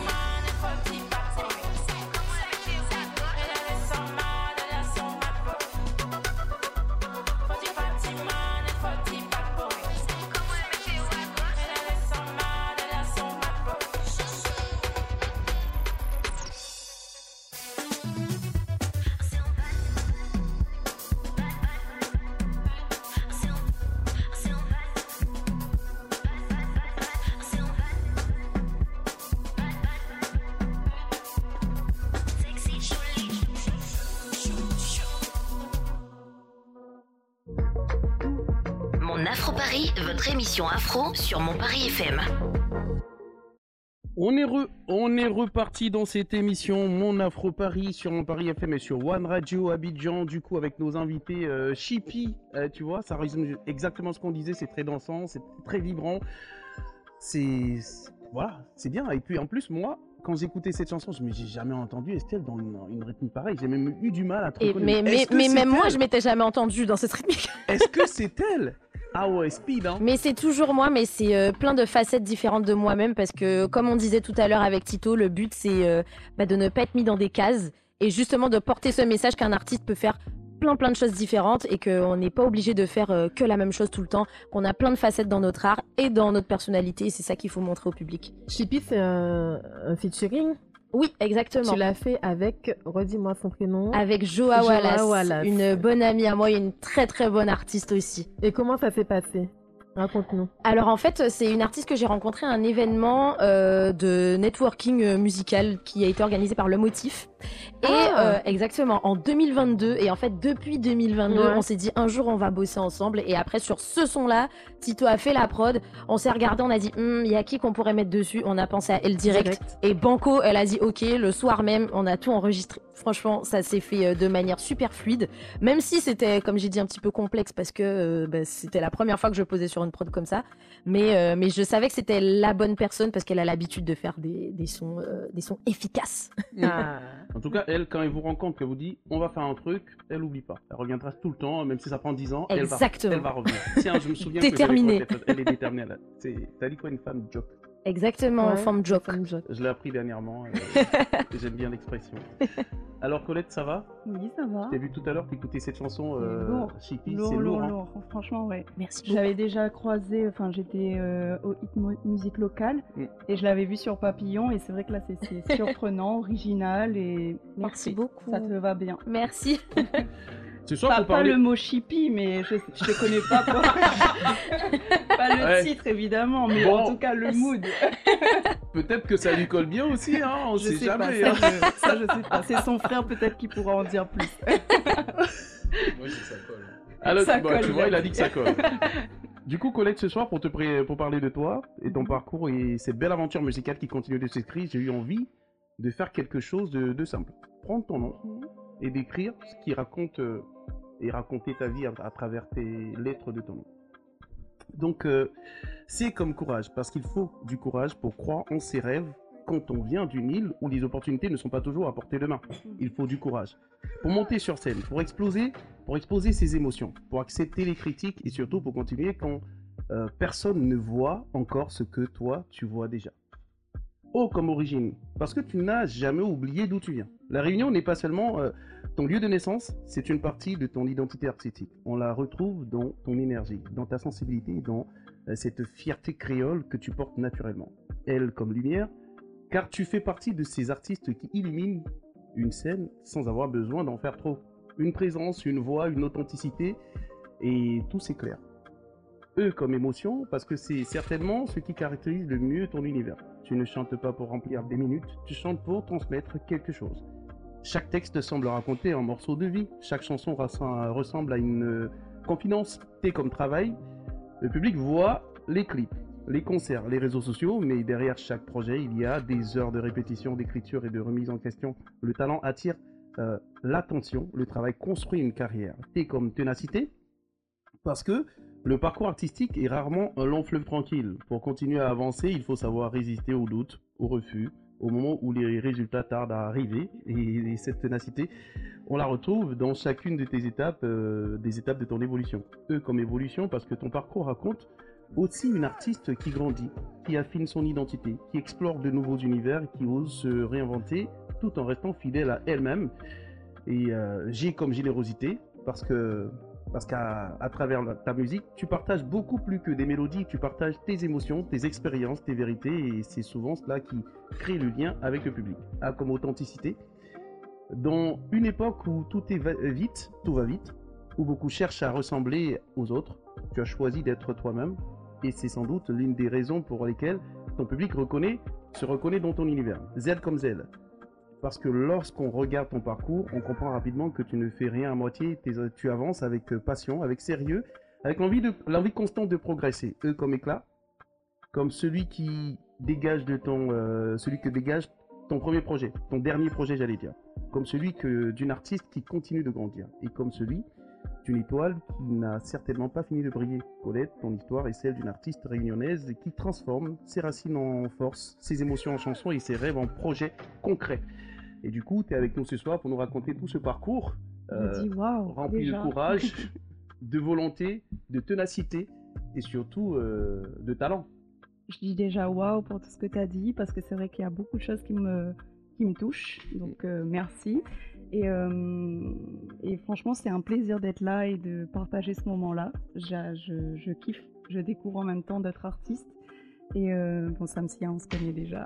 Afro Paris, votre émission afro sur Mon Paris F M. On est, re, on est reparti dans cette émission Mon Afro Paris sur Mon Paris F M et sur One Radio Abidjan, du coup avec nos invités euh, Chippy, euh, tu vois, ça résume exactement ce qu'on disait, c'est très dansant, c'est très vibrant, c'est, voilà, c'est bien. Et puis en plus moi, quand j'écoutais cette chanson, je me dis, j'ai jamais entendu Estelle dans une, une rythmique pareille, j'ai même eu du mal à te reconnaître. Mais, mais, mais même elle moi je m'étais jamais entendue dans cette rythmique. Est-ce que c'est elle? Ah ouais, speed, hein. Mais c'est toujours moi, mais c'est euh, plein de facettes différentes de moi-même parce que, comme on disait tout à l'heure avec Tito, le but c'est euh, bah, de ne pas être mis dans des cases et justement de porter ce message qu'un artiste peut faire plein plein de choses différentes et qu'on n'est pas obligé de faire euh, que la même chose tout le temps, qu'on a plein de facettes dans notre art et dans notre personnalité et c'est ça qu'il faut montrer au public. Chippy, c'est un, un featuring? Oui, exactement. Tu l'as fait avec, redis-moi son prénom. Avec Joa, Joa Wallace, Wallace, une bonne amie à moi et une très très bonne artiste aussi. Et comment ça s'est passé? Raconte-nous. Alors en fait, c'est une artiste que j'ai rencontrée à un événement euh, de networking musical qui a été organisé par Le Motif. Et ah. euh, exactement, en deux mille vingt-deux. Et en fait, depuis deux mille vingt-deux, ouais. on s'est dit un jour on va bosser ensemble. Et après, sur ce son-là, Tito a fait la prod. On s'est regardé, on a dit, il hm, y a qui qu'on pourrait mettre dessus? On a pensé à elle direct. direct. Et Banco, elle a dit, ok, le soir même, on a tout enregistré. Franchement, ça s'est fait de manière super fluide. Même si c'était, comme j'ai dit, un petit peu complexe parce que euh, bah, c'était la première fois que je posais sur une prod comme ça. Mais, euh, mais je savais que c'était la bonne personne parce qu'elle a l'habitude de faire des, des, sons, euh, des sons efficaces. Ah. En tout cas, elle, quand elle vous rencontre, qu'elle vous dit on va faire un truc, elle oublie pas. Elle reviendra tout le temps, même si ça prend dix ans. Exactement. Elle va, elle va revenir. Tiens, je me souviens déterminée. que elle est déterminée. T'as dit quoi, une femme joke? Exactement, en Ouais, forme joke. Je l'ai appris dernièrement. euh, et J'aime bien l'expression. Alors Colette, ça va? Oui, ça va. T'as vu tout à l'heure t'écoutais cette chanson euh, Lourd. Chippy, Lourd, c'est lourd. lourd, hein. lourd. Franchement, ouais. Merci Je l'avais déjà croisé, enfin j'étais euh, au Hit Mo- Musique Locale Mm. et je l'avais vu sur Papillon et c'est vrai que là c'est c'est surprenant, original et Merci parfait. beaucoup. Ça te va bien. Merci. Ce soir, Pas, pour pas parler... le mot chippy, mais je, je te connais pas. Pour... pas le Ouais. titre évidemment, mais Bon. en tout cas le mood. Peut-être que ça lui colle bien aussi, hein, on je sait sais jamais. pas, hein. ça, je, ça je sais pas. C'est son frère peut-être qui pourra en dire plus. Moi, je dis ça colle. Alors, Ça bah, colle, tu il vois, a il a dit. dit que ça colle. Du coup, Colette, ce soir, pour te pré- pour parler de toi et ton parcours et cette belle aventure musicale qui continue de s'écrire, j'ai eu envie de faire quelque chose de, de simple. Prendre ton nom et d'écrire ce qui raconte euh, et raconter ta vie à, à travers tes lettres de ton nom. Donc, euh, c'est comme courage, parce qu'il faut du courage pour croire en ses rêves quand on vient d'une île où les opportunités ne sont pas toujours à portée de main. Il faut du courage. Pour monter sur scène, pour exploser, pour exposer ses émotions, pour accepter les critiques et surtout pour continuer quand euh, personne ne voit encore ce que toi, tu vois déjà. Oh, comme origine, parce que tu n'as jamais oublié d'où tu viens. La Réunion n'est pas seulement euh, ton lieu de naissance, c'est une partie de ton identité artistique. On la retrouve dans ton énergie, dans ta sensibilité, dans euh, cette fierté créole que tu portes naturellement. Elle comme lumière, car tu fais partie de ces artistes qui illuminent une scène sans avoir besoin d'en faire trop. Une présence, une voix, une authenticité, et tout s'éclaire. Eux comme émotion, parce que c'est certainement ce qui caractérise le mieux ton univers. Tu ne chantes pas pour remplir des minutes, tu chantes pour transmettre quelque chose. Chaque texte semble raconter un morceau de vie, chaque chanson ressemble à une confidence. T'es comme travail, le public voit les clips, les concerts, les réseaux sociaux, mais derrière chaque projet, il y a des heures de répétition, d'écriture et de remise en question. Le talent attire euh, l'attention, le travail construit une carrière. T'es comme ténacité, parce que le parcours artistique est rarement un long fleuve tranquille. Pour continuer à avancer, il faut savoir résister aux doutes, aux refus, au moment où les résultats tardent à arriver. Et, et cette ténacité, on la retrouve dans chacune de tes étapes, euh, des étapes de ton évolution. Eux comme évolution, parce que ton parcours raconte aussi une artiste qui grandit, qui affine son identité, qui explore de nouveaux univers, qui ose se réinventer tout en restant fidèle à elle-même. Et euh, j'ai comme générosité, parce que parce qu'à à travers la- ta musique, tu partages beaucoup plus que des mélodies, tu partages tes émotions, tes expériences, tes vérités, et c'est souvent cela qui crée le lien avec le public. A comme authenticité, dans une époque où tout est va- vite, tout va vite, où beaucoup cherchent à ressembler aux autres, tu as choisi d'être toi-même, et c'est sans doute l'une des raisons pour lesquelles ton public reconnaît, se reconnaît dans ton univers. Z comme Z. Parce que lorsqu'on regarde ton parcours, on comprend rapidement que tu ne fais rien à moitié, t'es- tu avances avec euh, passion, avec sérieux, avec l'envie de, l'envie constante de progresser. Eux comme éclat, comme celui qui dégage de ton, euh, celui que dégage ton premier projet, ton dernier projet j'allais dire, comme celui que d'une artiste qui continue de grandir, et comme celui d'une étoile qui n'a certainement pas fini de briller. Colette, ton histoire est celle d'une artiste réunionnaise qui transforme ses racines en force, ses émotions en chansons et ses rêves en projets concrets. Et du coup, tu es avec nous ce soir pour nous raconter tout ce parcours Je dis waouh, rempli déjà. de courage, de volonté, de ténacité et surtout euh, de talent. Je dis déjà waouh pour tout ce que tu as dit parce que c'est vrai qu'il y a beaucoup de choses qui me, qui me touchent. Donc euh, merci. Et, euh, et franchement, c'est un plaisir d'être là et de partager ce moment-là. Je, je, je kiffe, je découvre en même temps d'être artiste. Et euh, bon, Sam Sia, on se connaît déjà.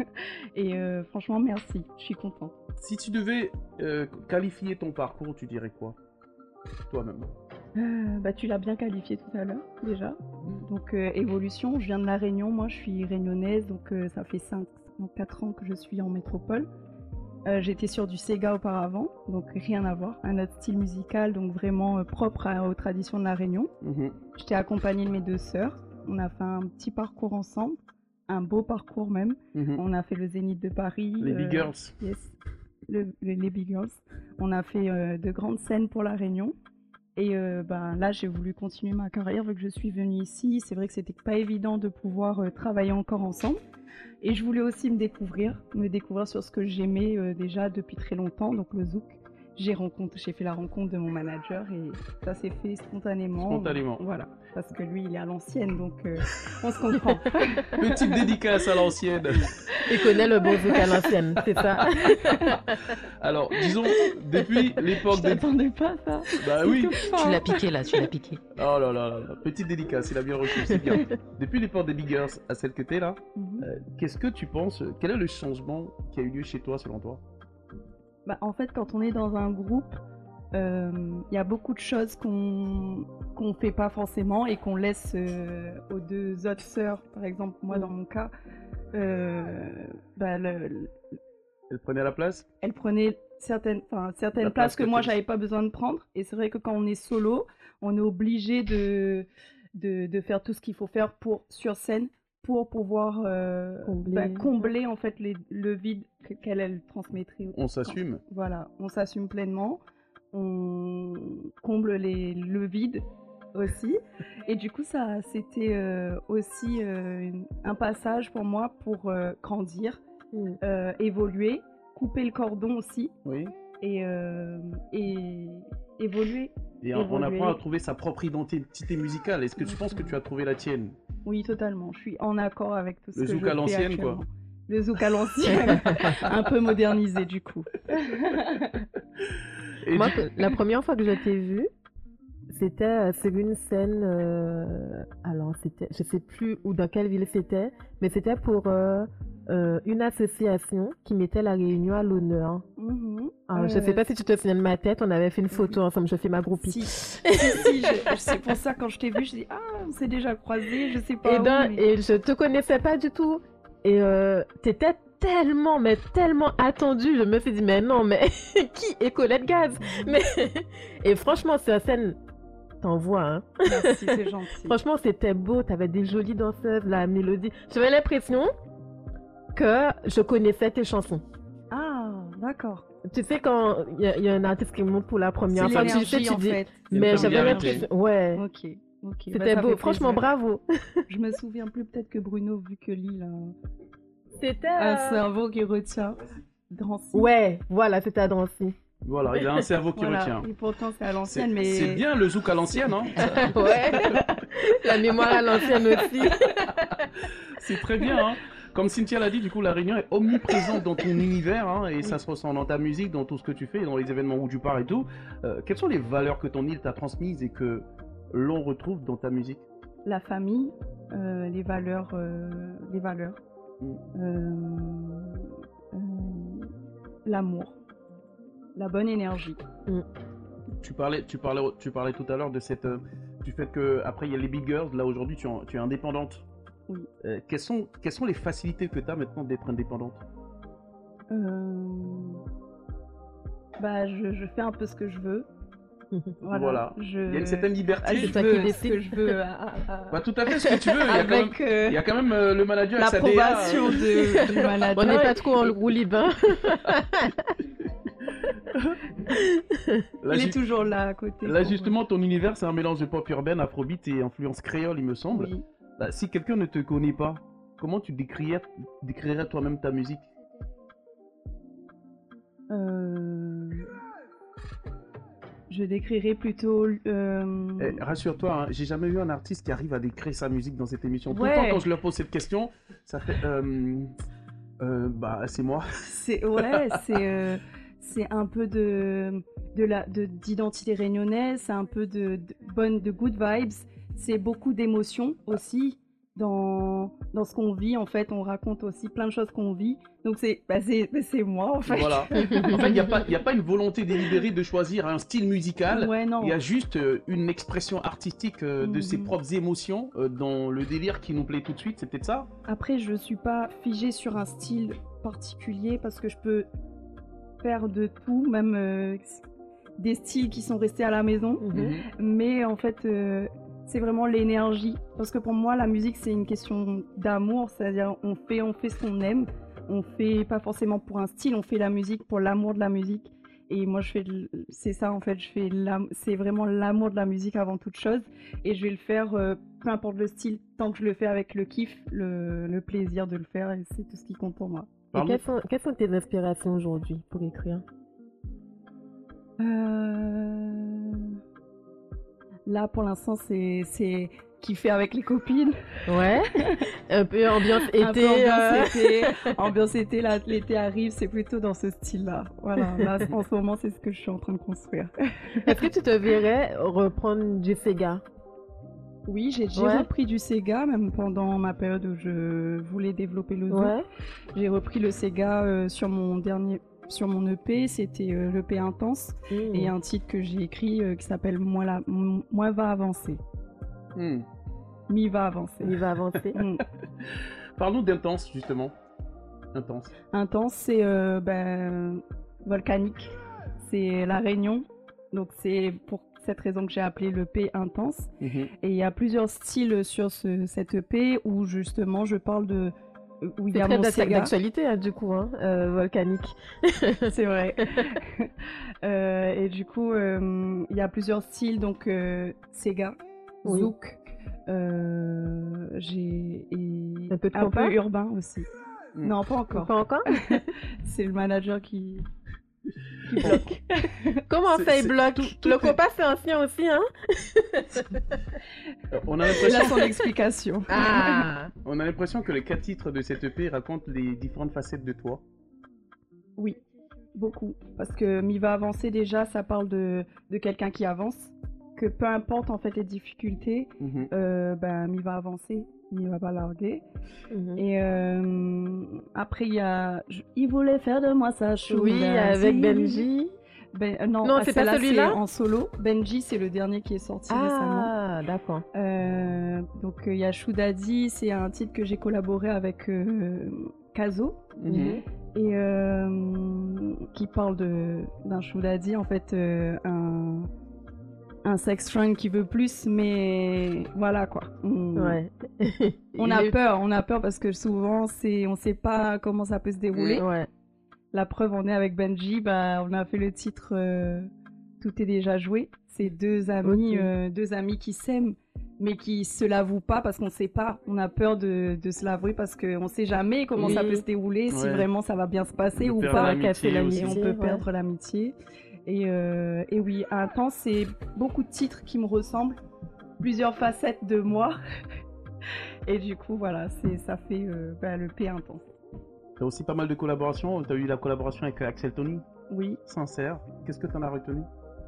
Et euh, franchement, merci, je suis contente. Si tu devais euh, qualifier ton parcours, tu dirais quoi toi-même? Euh, bah, tu l'as bien qualifié tout à l'heure, déjà. Donc, euh, évolution, je viens de La Réunion, moi je suis réunionnaise, donc euh, ça fait cinq, quatre ans que je suis en métropole. Euh, J'étais sur du Sega auparavant, donc rien à voir. Un autre style musical, donc vraiment euh, propre à- aux traditions de La Réunion. Mhm. J'étais accompagnée de mes deux sœurs. On a fait un petit parcours ensemble, un beau parcours même. Mhm. On a fait le Zénith de Paris. Les Big Girls. Yes, le- le- les Big Girls. On a fait euh, de grandes scènes pour La Réunion. Et euh, ben, là, j'ai voulu continuer ma carrière vu que je suis venue ici. C'est vrai que c'était pas évident de pouvoir euh, travailler encore ensemble. Et je voulais aussi me découvrir, me découvrir sur ce que j'aimais euh, déjà depuis très longtemps, donc le zouk. j'ai rencontré, j'ai fait la rencontre de mon manager et ça s'est fait spontanément. Spontanément. Voilà, parce que lui, il est à l'ancienne, donc euh, on se comprend. Petite dédicace à l'ancienne. Il connaît le bon zouk à l'ancienne, c'est ça. Alors, disons, depuis l'époque Je des... t'attendais pas à ça. Bah oui. Tu l'as piqué là, tu l'as piqué. Oh là là là là. Petite dédicace, il a bien reçu, c'est bien. Depuis l'époque des Big Girls à celle que t'es là, Mhm. euh, qu'est-ce que tu penses, quel est le changement qui a eu lieu chez toi selon toi? Bah, en fait, quand on est dans un groupe, euh, il y a beaucoup de choses qu'on qu'on fait pas forcément et qu'on laisse euh, aux deux autres sœurs. Par exemple, moi, dans mon cas, euh, bah, le- le- Elle prenait la place? elle prenait certaines, enfin, certaines La place places que que moi, tu- j'avais pas besoin de prendre. Et c'est vrai que quand on est solo, on est obligé de, de, de faire tout ce qu'il faut faire pour, sur scène pour pouvoir euh, Combler. bah, combler en fait les- le vide que- qu'elle elle transmettrait. On s'assume. Voilà, on s'assume pleinement, on comble les, le vide aussi. Et du coup, ça, c'était euh, aussi euh, une- un passage pour moi pour euh, grandir, euh, évoluer, couper le cordon aussi. Oui. Et, euh, et évoluer. Et on, on Évoluer. apprend à trouver sa propre identité musicale. Est-ce que tu penses que tu as trouvé la tienne? Oui, totalement. Je suis en accord avec tout ce Le que zouk je à fais l'ancienne, quoi. actuellement. Le zouk à l'ancienne, un peu modernisé du coup. Moi, la première fois que je t'ai vue, c'était euh, sur une scène. euh, alors, c'était, je sais plus où, dans quelle ville c'était, mais c'était pour euh, euh, une association qui mettait la Réunion à l'honneur. Mhm. Alors, je Euh, sais pas si tu te souviens de ma tête, on avait fait une photo ensemble, je fais ma groupie. Si, si, si, je- c'est pour ça quand je t'ai vu, je dis ah, on s'est déjà croisés, je sais pas. Et, où, dans- mais- et je te connaissais pas du tout. Et euh, t'étais tellement, mais tellement attendue. Je me suis dit, mais non, mais qui est Colette Gaz? Mais... Et franchement, sur scène, t'en vois, hein. Merci, c'est gentil. Franchement, c'était beau. T'avais des jolies danseuses, la mélodie. J'avais l'impression que je connaissais tes chansons. Ah, d'accord. Tu sais, quand il y, a- il y a un artiste qui monte pour la première C'est fois, tu sais, l'énergie, tu en dis. fait. Mais C'est j'avais l'énergie. l'impression. Ouais. Ok, ok. C'était bah, ça beau. fait Franchement, plaisir. bravo. Je me souviens plus peut-être que Bruno, vu que Lille a C'était. un euh, cerveau qui retient. Drancy. Ouais, voilà, c'était à Drancy. Voilà, il a un cerveau qui Voilà. retient. Et pourtant, c'est à l'ancienne, C'est mais. c'est bien le zouk à l'ancienne, hein. Ouais. La mémoire à l'ancienne aussi. C'est très bien, hein. Comme Cynthia l'a dit, du coup, la Réunion est omniprésente dans ton univers, hein, et ça se ressent dans ta musique, dans tout ce que tu fais, dans les événements où tu pars et tout. Euh, quelles sont les valeurs que ton île t'a transmises et que l'on retrouve dans ta musique? La famille, euh, les valeurs, euh, les valeurs, euh, euh, l'amour, la bonne énergie. Tu parlais, tu parlais, tu parlais tout à l'heure de cette, euh, du fait que après il y a les Big Girls. Là aujourd'hui, tu, es- tu es indépendante. Oui. Euh, quelles sont, quelles sont les facilités que tu as maintenant d'être indépendante? Euh, Bah, je, je fais un peu ce que je veux. Voilà. Voilà. Je... Il y a une certaine liberté. Ah, je C'est toi veux qui ce que je veux. à- à- Bah, tout à fait ce que tu veux. Il y a quand Avec, même, euh, il y a quand même euh, le manager avec sa D A. l'approbation de- du manager. On n'est pas trop en roue libre. Là, Il est ju- toujours là à côté. Là, pour- justement, ton univers, c'est un mélange de pop urbaine, afrobeat et influence créole, il me semble. Oui. Bah, si quelqu'un ne te connaît pas, comment tu décrirais, décrirais toi-même ta musique? Euh, Je décrirais plutôt. euh, Eh, rassure-toi, hein, j'ai jamais vu un artiste qui arrive à décrire sa musique dans cette émission. Tout le Ouais. temps, quand je leur pose cette question, ça fait. euh, euh, bah, c'est moi. C'est ouais, c'est euh, c'est un peu de de la de d'identité réunionnaise, c'est un peu de, de bonne de good vibes, c'est beaucoup d'émotions aussi dans dans ce qu'on vit en fait, on raconte aussi plein de choses qu'on vit. Donc c'est bah, c'est bah, c'est moi en fait. Voilà. En fait, il n'y a, pas- y a pas une volonté délibérée de choisir un style musical. Ouais, non. Il y a juste euh, une expression artistique euh, de ses Mhm. propres émotions euh, dans le délire qui nous plaît tout de suite. C'est peut-être ça? Après, je suis pas figée sur un style particulier parce que je peux faire de tout, même euh, des styles qui sont restés à la maison. Mhm. Mais en fait, euh, c'est vraiment l'énergie. Parce que pour moi, la musique, c'est une question d'amour. C'est-à-dire, on fait, on fait ce qu'on aime. On fait pas forcément pour un style, on fait la musique pour l'amour de la musique. Et moi, je fais, le- c'est ça en fait. Je fais, l'am- c'est vraiment l'amour de la musique avant toute chose. Et je vais le faire, euh, peu importe le style, tant que je le fais avec le kiff, le, le plaisir de le faire. Et c'est tout ce qui compte pour moi. Et quelles sont, quelles sont tes inspirations aujourd'hui pour écrire? Euh, Là, pour l'instant, c'est c'est kiffer avec les copines. Ouais. Un peu ambiance été. Un peu ambiance euh. été. Ambiance été, là, l'été arrive, c'est plutôt dans ce style-là. Voilà, là, en ce moment, c'est ce que je suis en train de construire. Est-ce que tu te verrais reprendre du Sega? Oui, j'ai j'ai Ouais. repris du Sega, même pendant ma période où je voulais développer le zoo. Ouais. J'ai repris le Sega euh, sur mon dernier, sur mon E P, c'était euh, l'E P Intense, Mmh. et il y a un titre que j'ai écrit euh, qui s'appelle Moi, la- M- Moi va avancer. Hmm. Mi va avancer. Il va avancer. Mm. Parlons d'Intense, justement. Intense. Intense, c'est euh, ben, volcanique, c'est la Réunion, donc c'est pour cette raison que j'ai appelé l'E P Intense. Mhm. Et il y a plusieurs styles sur ce, cette E P où justement je parle de... Où il y C'est a très mon d'actu- Sega. d'actualité, hein, du coup, hein, euh, volcanique. C'est vrai. Euh, et du coup, euh, il y a plusieurs styles, donc euh, Sega, Oui. Zouk, euh, j'ai et Un peu de compas urbain aussi. Mm. Non, pas encore. Pas encore? C'est le manager qui, qui bloque. Comment C'est- ça, il c'est- bloque? tout- tout Le est- compas, c'est ancien aussi, hein? Euh, On a Il a l'impression... son explication. Ah! On a l'impression que les quatre titres de cette E P racontent les différentes facettes de toi. Oui, beaucoup. Parce que Mi va avancer déjà, ça parle de, de quelqu'un qui avance. Que peu importe en fait les difficultés, Mhm. euh, ben Mi va avancer, Mi va pas larguer. Mhm. Et euh, après il y a, je- il voulait faire de moi sa chou. Oui, avec Benji. Ben, euh, non, Non, ah, c'est pas celle-là, celui-là en solo. Benji, c'est le dernier qui est sorti récemment. Ah, d'accord. Euh, donc euh, il y a Choudadi, c'est un titre que j'ai collaboré avec euh, Kazo. Mhm. Et euh, qui parle de d'un Choudadi, en fait, euh, un, un sex friend qui veut plus, mais voilà quoi. On, Ouais. on Il a est- peur, on a peur parce que souvent, c'est, on sait pas comment ça peut se dérouler. Ouais. La preuve, on est avec Benji, bah, on a fait le titre euh, Tout est déjà joué. C'est deux amis, Ok. euh, deux amis qui s'aiment, mais qui se l'avouent pas parce qu'on sait pas. On a peur de, de se l'avouer parce qu'on sait jamais comment ça Oui. peut se dérouler, si Ouais. vraiment ça va bien se passer On ou peut perdre pas. l'amitié casser Et l'amitié. aussi. on peut ouais. perdre l'amitié. Et, euh, et oui, Intense, c'est beaucoup de titres qui me ressemblent, plusieurs facettes de moi. Et du coup, voilà, c'est, ça fait euh, bah, le P Intense. T'as aussi pas mal de collaborations. T'as eu la collaboration avec Axel Tony. Oui. Sincère. Qu'est-ce que t'en as retenu?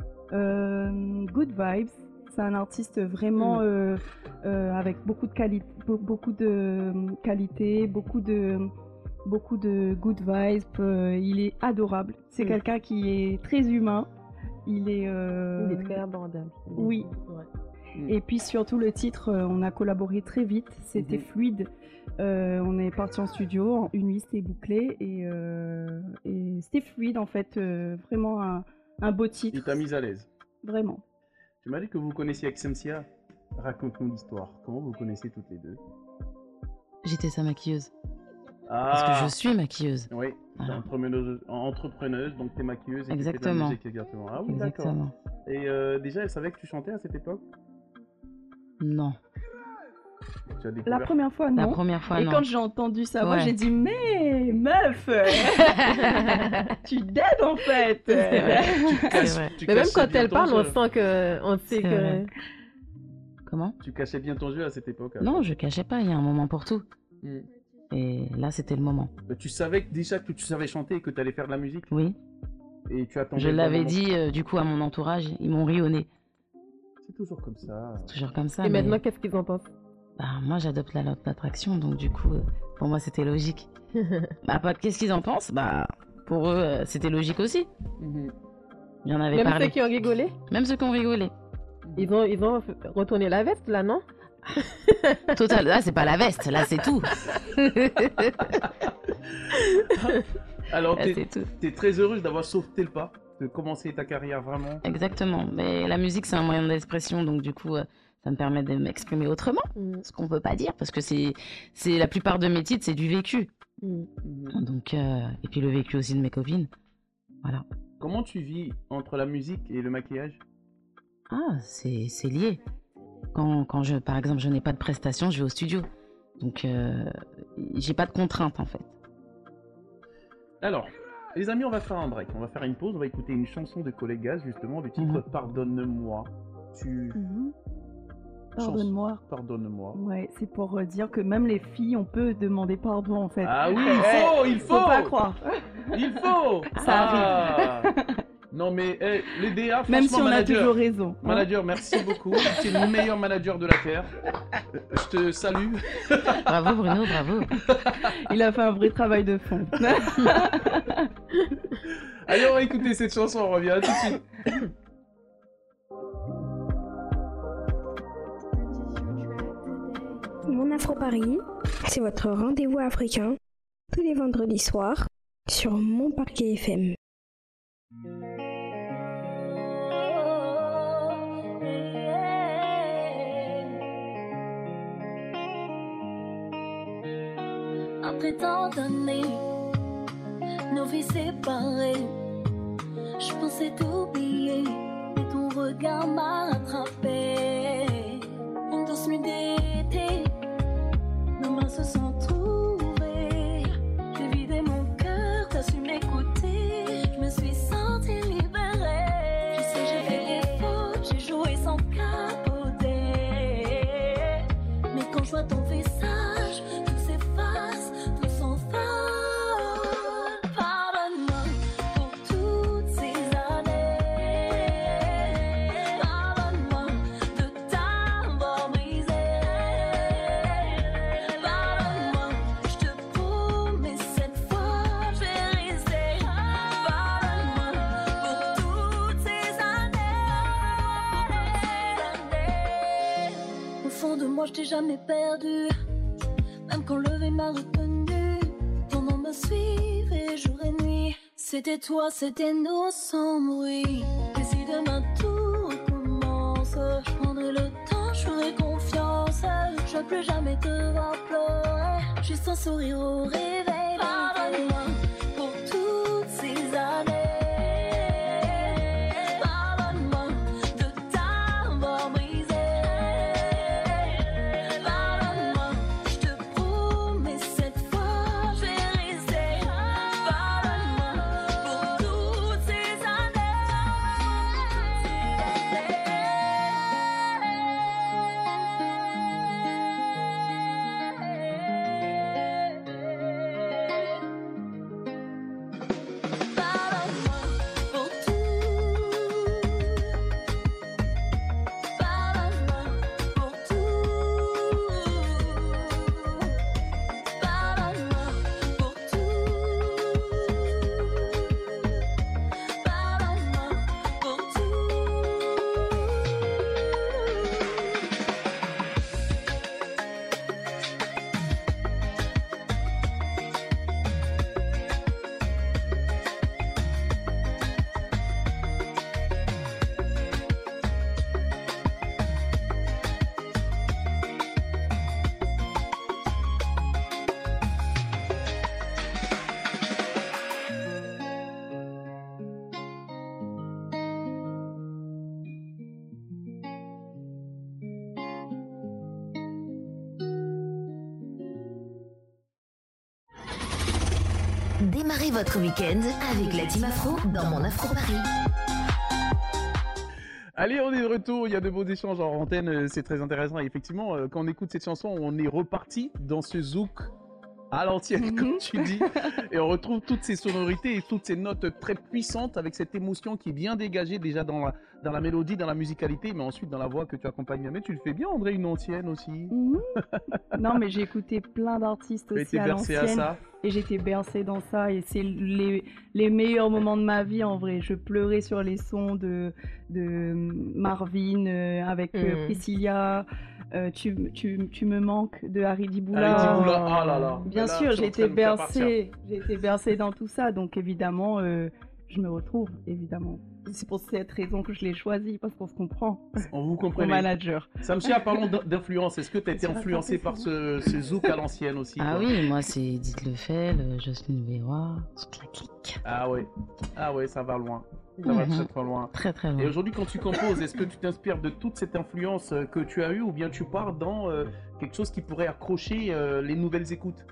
Euh, Good Vibes, c'est un artiste vraiment Mm. euh, euh, avec beaucoup de, quali- be- beaucoup de qualité, beaucoup de, beaucoup de good vibes. euh, il est adorable. C'est Mm. quelqu'un qui est très humain. Il est, euh, Il est très abordable. Oui. Ouais. Et puis surtout le titre, euh, on a collaboré très vite, c'était Mhm. fluide. Euh, on est parti en studio, en une nuit c'était bouclé et, euh, et c'était fluide en fait, euh, vraiment un, un beau titre, Il t'a mise à l'aise. vraiment. Tu m'as dit que vous connaissiez Xemsia. Raconte-nous l'histoire. Comment vous connaissez toutes les deux? J'étais sa maquilleuse. Ah. Parce que je suis maquilleuse. Oui, t'es Voilà. entrepreneuse, entrepreneuse, donc t'es maquilleuse et tu fais de la Exactement. musique exactement. Ah oui, d'accord. Exactement. Et euh, déjà, elle savait que tu chantais à cette époque? Non. Tu as La découvert... première fois La non. première fois, Et non. quand j'ai entendu sa voix, Ouais. j'ai dit mais meuf, tu dead en fait. C'est vrai. caches- C'est vrai. tu Mais même cachais quand bien elle ton parle, on jeu. sent que, on sait C'est que. vrai. Comment? Tu cachais bien ton jeu à cette époque. alors. Non, je cachais pas, il y a un moment pour tout. Hmm. Et là, c'était le moment. Mais tu savais que- déjà que tu savais chanter et que tu allais faire de la musique? Oui. Et tu attendais Je le bon l'avais moment. dit euh, du coup à mon entourage, ils m'ont ri au nez. C'est toujours comme ça. Toujours comme ça. Et mais- maintenant, qu'est-ce qu'ils en pensent? Bah, moi, j'adopte la loi d'attraction, donc du coup, euh, pour moi, c'était logique. Bah, pas- qu'est-ce qu'ils en pensent? Bah, pour eux, euh, c'était logique aussi. Mhm. J'en avais Même parlé. ceux qui ont rigolé, Même ceux qui ont rigolé. ils vont, ils vont retourner la veste là, non? Total, là, c'est pas la veste, là, c'est tout. Alors, Là, t'es c'est tout. t'es très heureuse d'avoir sauté le pas, de commencer ta carrière vraiment. Exactement. Mais la musique, c'est un moyen d'expression, donc du coup, euh, ça me permet de m'exprimer autrement. Mm. Ce qu'on peut pas dire, parce que c'est, c'est la plupart de mes titres, c'est du vécu. Mm. Mhm. Donc, euh, et puis le vécu aussi de mes copines. Voilà. Comment tu vis entre la musique et le maquillage? Ah, c'est, c'est lié. Quand, quand je, par exemple, je n'ai pas de prestation, je vais au studio. Donc, euh, j'ai pas de contraintes en fait. Alors, Les amis, on va faire un break. On va faire une pause. On va écouter une chanson de Colégas, justement, du titre Mhm. Pardonne-moi. Tu. Mhm. Chanson- Pardonne-moi. Pardonne-moi. Ouais, c'est pour euh, dire que même les filles, on peut demander pardon en fait. Ah oui, il Eh, faut, il faut. Faut pas croire. Il faut. Ça Ah. Non mais eh, les D A, franchement, Même si on a manager, toujours raison, hein. Manager, merci beaucoup. Tu es le meilleur manager de la Terre. Euh, Je te salue. Bravo Bruno, bravo. Il a fait un vrai travail de fond. Allez, on va écouter cette chanson, on revient tout de suite. Mon Afro Paris, c'est votre rendez-vous africain tous les vendredis soirs sur Mon Parquet F M. Après tant d'années, nos vies séparées, je pensais t'oublier, mais ton regard m'a rattrapé. Une douce nuit d'été, nos mains se sont trouvées. J'ai vidé mon cœur, t'as su m'écouter. Je me suis sentie libérée. Je sais, j'ai fait des fautes, j'ai joué sans capoter. Mais quand je vois ton visage, tout s'efface, tout s'envole. Pardonne-moi pour toutes ces années. Pardonne-moi de t'avoir brisé. Pardonne-moi, je te promets cette fois je vais rester. Pardonne-moi pour toutes ces années. Au fond de moi, je t'ai jamais perdu. Même quand le vide m'a retenu, ton nom me suivait jour et nuit. C'était toi, c'était nous sans bruit. Et si demain tout recommence, je prendrai le temps, je ferai confiance. Je veux plus jamais te voir pleurer, juste un sourire au réveil. Pardonne-moi pour toutes ces années. Pardonne-moi de t'avoir brisé. Pardonne-moi, je te promets cette fois je vais rester. Pardonne-moi pour toutes ces Démarrez votre week-end avec la Team Afro dans Mon Afro Paris. Allez, on est de retour, il y a de beaux échanges en antenne, euh, c'est très intéressant. Et effectivement, euh, quand on écoute cette chanson, on est reparti dans ce zouk à l'ancienne, comme tu dis. Et on retrouve toutes ces sonorités et toutes ces notes très puissantes avec cette émotion qui est bien dégagée déjà dans la, dans la mélodie, dans la musicalité, mais ensuite dans la voix que tu accompagnes. Mais tu le fais bien, André, une ancienne aussi. Mhm. Non, mais j'ai écouté plein d'artistes Tu as aussi été à bercé à l'ancienne. ça. Et j'étais bercée dans ça. Et c'est les, les meilleurs moments de ma vie en vrai. Je pleurais sur les sons de, de Marvin euh, avec euh, Mm. Priscilla. euh, tu, tu, tu me manques de Harry Diboula. Harry Diboula, ah là là. Bien Mais là, sûr, tu es j'ai en été train de me faire bercée. J'ai été bercée dans tout ça. Donc évidemment, euh, je me retrouve, évidemment. C'est pour cette raison que je l'ai choisi, parce qu'on se comprend. On vous Mon comprenez. manager. Samsia, parlons d'in- d'influence. Est-ce que tu as été influencé par ce, ce zouk à l'ancienne aussi Ah toi oui, moi c'est Edith Lefel, euh, Jocelyne Véroy, toute la clique. Ah ouais, ah ouais, ça va loin. Ça va Mhm. très très loin. Très très loin. Et aujourd'hui, quand tu composes, est-ce que tu t'inspires de toute cette influence euh, que tu as eue ou bien tu pars dans euh, quelque chose qui pourrait accrocher euh, les nouvelles écoutes?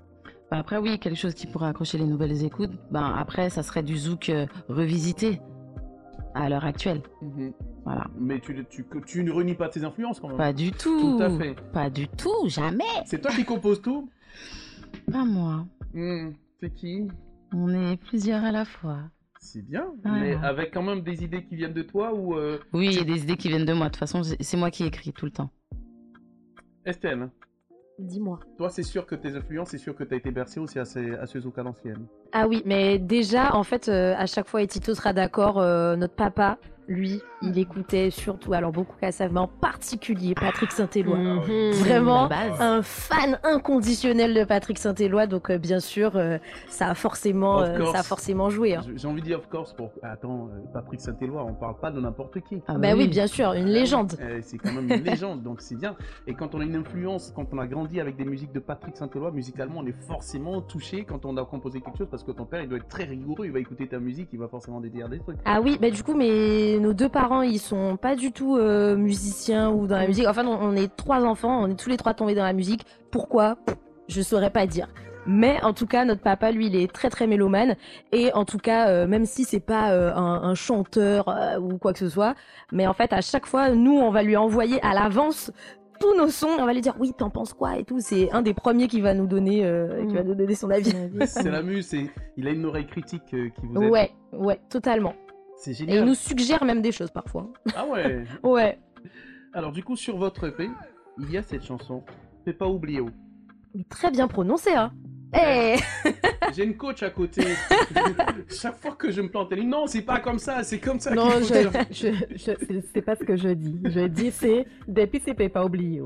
Bah après, oui, quelque chose qui pourrait accrocher les nouvelles écoutes. Ben après, ça serait du zouk euh, revisité à l'heure actuelle. Mhm. Voilà. Mais tu, tu, tu ne renies pas tes influences quand même. Pas du tout. Tout à fait. Pas du tout, jamais. C'est toi qui composes tout? Pas moi. Hmm, C'est qui? On est plusieurs à la fois. C'est bien, Voilà. mais avec quand même des idées qui viennent de toi ou... euh, Oui, il y tu- a des idées qui viennent de moi. De toute façon, c'est c'est moi qui écris tout le temps. Estelle, Dis-moi. toi c'est sûr que tes influences, c'est sûr que tu as été bercé aussi à, ces, à ce zouk à l'ancienne. Ah oui, mais déjà, en fait, euh, à chaque fois, et Tito sera d'accord, euh, notre papa, lui, il écoutait surtout, alors beaucoup Kassav, mais en particulier Patrick Saint-Éloi. Mhm. Vraiment, La base. un fan inconditionnel de Patrick Saint-Éloi, donc euh, bien sûr, euh, ça, a forcément, Of euh, course. ça a forcément joué. Hein. J'ai j'ai envie de dire, of course, pour... Attends, euh, Patrick Saint-Éloi, on parle pas de n'importe qui. Ah bah oui, bien sûr, une légende. Euh, c'est quand même une légende, donc c'est bien. Et quand on a une influence, quand on a grandi avec des musiques de Patrick Saint-Éloi, musicalement, on est forcément touché quand on a composé quelque chose, parce que ton père, il doit être très rigoureux, il va écouter ta musique, il va forcément dire des trucs. Ah oui, bah du coup, mais nos deux parents, ils sont pas du tout euh, musiciens ou dans la musique. Enfin, non, on est trois enfants, on est tous les trois tombés dans la musique. Pourquoi? Je saurais pas dire. Mais en tout cas, notre papa, lui, il est très très mélomane. Et en tout cas, euh, même si c'est pas euh, un, un chanteur euh, ou quoi que ce soit, mais en fait, à chaque fois, nous, on va lui envoyer à l'avance tous nos sons. On va lui dire, oui, t'en penses quoi et tout. C'est un des premiers qui va nous donner, euh, qui va nous donner son avis. C'est la muse, c'est... il a une oreille critique euh, qui vous aide. Ouais, ouais, totalement. C'est Et génial. il nous suggère même des choses parfois. Ah ouais. Ouais. Alors du coup, sur votre E P, il y a cette chanson, Fais pas oublier. Mais très bien prononcé, hein. Eh J'ai une coach à côté. Chaque fois que je me plante, elle dit non, c'est pas comme ça, c'est comme ça Non, qu'il faut je, dire. je, je- c'est- c'est pas ce que je dis. Je dis c'est depuis c'est pas oublié.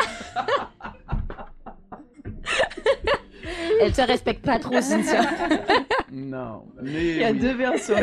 Elle te respecte pas trop, Cynthia. Non, mais Il y a oui. deux versions.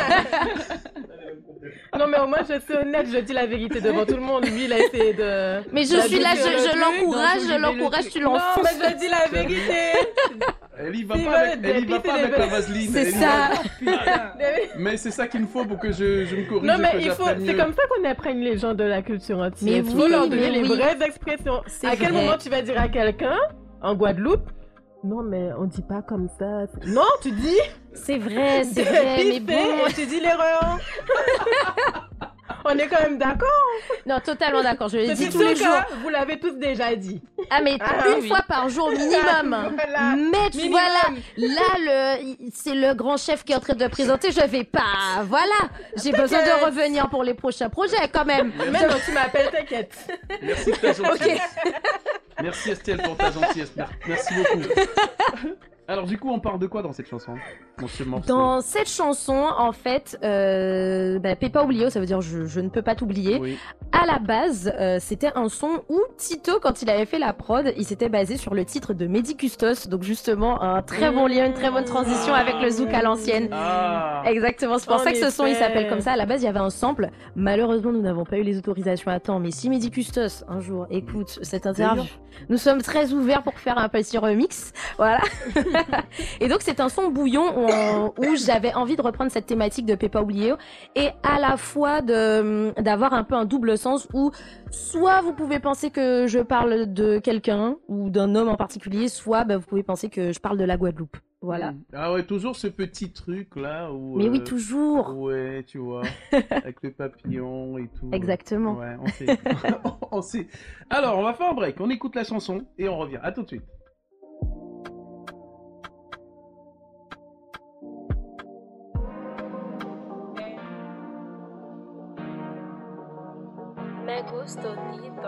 Non, mais au moins, je suis honnête, je dis la vérité devant tout le monde. Lui, il a essayé de. Mais je suis là, je- d'adoucir je le l'encourage, truc, je donc je l'encourage, dis tu le truc. l'enfonces. Non, mais je dis la vérité. Elle y va Il pas va avec, elle y va dépister pas les avec la bébés. vaseline. C'est elle y ça. va- Mais c'est ça qu'il me faut pour que je, je me corrige. Non, et mais que il faut. j'apprenne C'est mieux. comme ça qu'on apprenne les gens de la culture entière. Mais Il faut oui, leur donner mais les oui. vraies expressions. C'est À quel vrai. moment tu vas dire à quelqu'un, en Guadeloupe, non, mais on dit pas comme ça. Non, tu dis. C'est vrai, c'est vrai, mais Pipé, bon. et tu dis l'erreur. On est quand même d'accord. Non, totalement d'accord, je le Je dis suis tous les sûre jours. que vous l'avez tous déjà dit. Ah, mais Ah, une oui. fois par jour minimum. Voilà. Mais tu Minimum. vois là, là, le, c'est le grand chef qui est en train de présenter. Je vais pas. Voilà. J'ai besoin de T'inquiète. revenir pour les prochains projets quand même. Maintenant, tu m'appelles, t'inquiète. Merci de ta gentillesse. Merci Estelle pour ta gentillesse. Mer- Merci beaucoup. Alors du coup, on parle de quoi dans cette chanson, dans ce morceau? Dans cette chanson, en fait, euh, bah, Pepa Oublio, ça veut dire je, je ne peux pas t'oublier. Oui. À la base, euh, c'était un son où Tito, quand il avait fait la prod, il s'était basé sur le titre de Mehdi Custos. Donc justement, un très bon lien, une très bonne transition avec le zouk à l'ancienne. Ah. Exactement, c'est pour En ça que ce son il effet. s'appelle comme ça. À la base, il y avait un sample. Malheureusement, nous n'avons pas eu les autorisations à temps. Mais si Mehdi Custos, un jour, écoute cette interview, D'ailleurs- nous sommes très ouverts pour faire un petit remix. Voilà. Et donc, c'est un son bouillon où, on- où j'avais envie de reprendre cette thématique de Pepa Oublié et à la fois de d'avoir un peu un double sens où soit vous pouvez penser que je parle de quelqu'un ou d'un homme en particulier, soit bah, vous pouvez penser que je parle de la Guadeloupe. Voilà. Mm. Ah ouais, toujours ce petit truc là où. Mais oui, euh, toujours. Ouais, tu vois, avec le papillon et tout. Exactement. Ouais, on sait. On sait. Alors, on va faire un break. On écoute la chanson et on revient. À tout de suite. Me gusto Tito.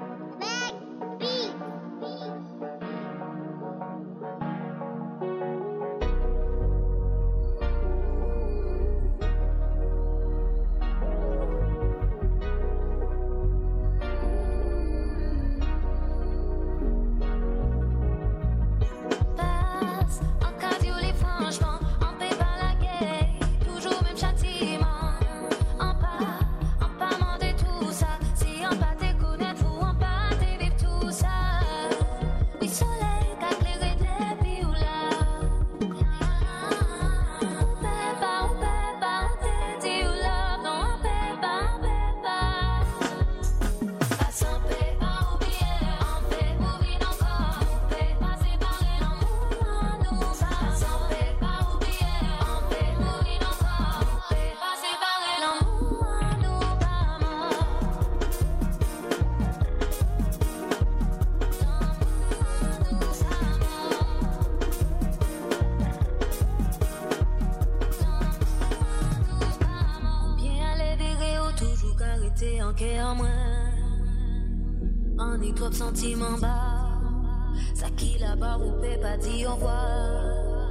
Passe, en cabriolet, franchement, on paie pas la guerre. Toujours même châtiment. En pas, en pas demander tout ça. Si on pas te connaître, vous trop de sentiments bas. Ça qui là-bas, vous pouvez pas dire au revoir.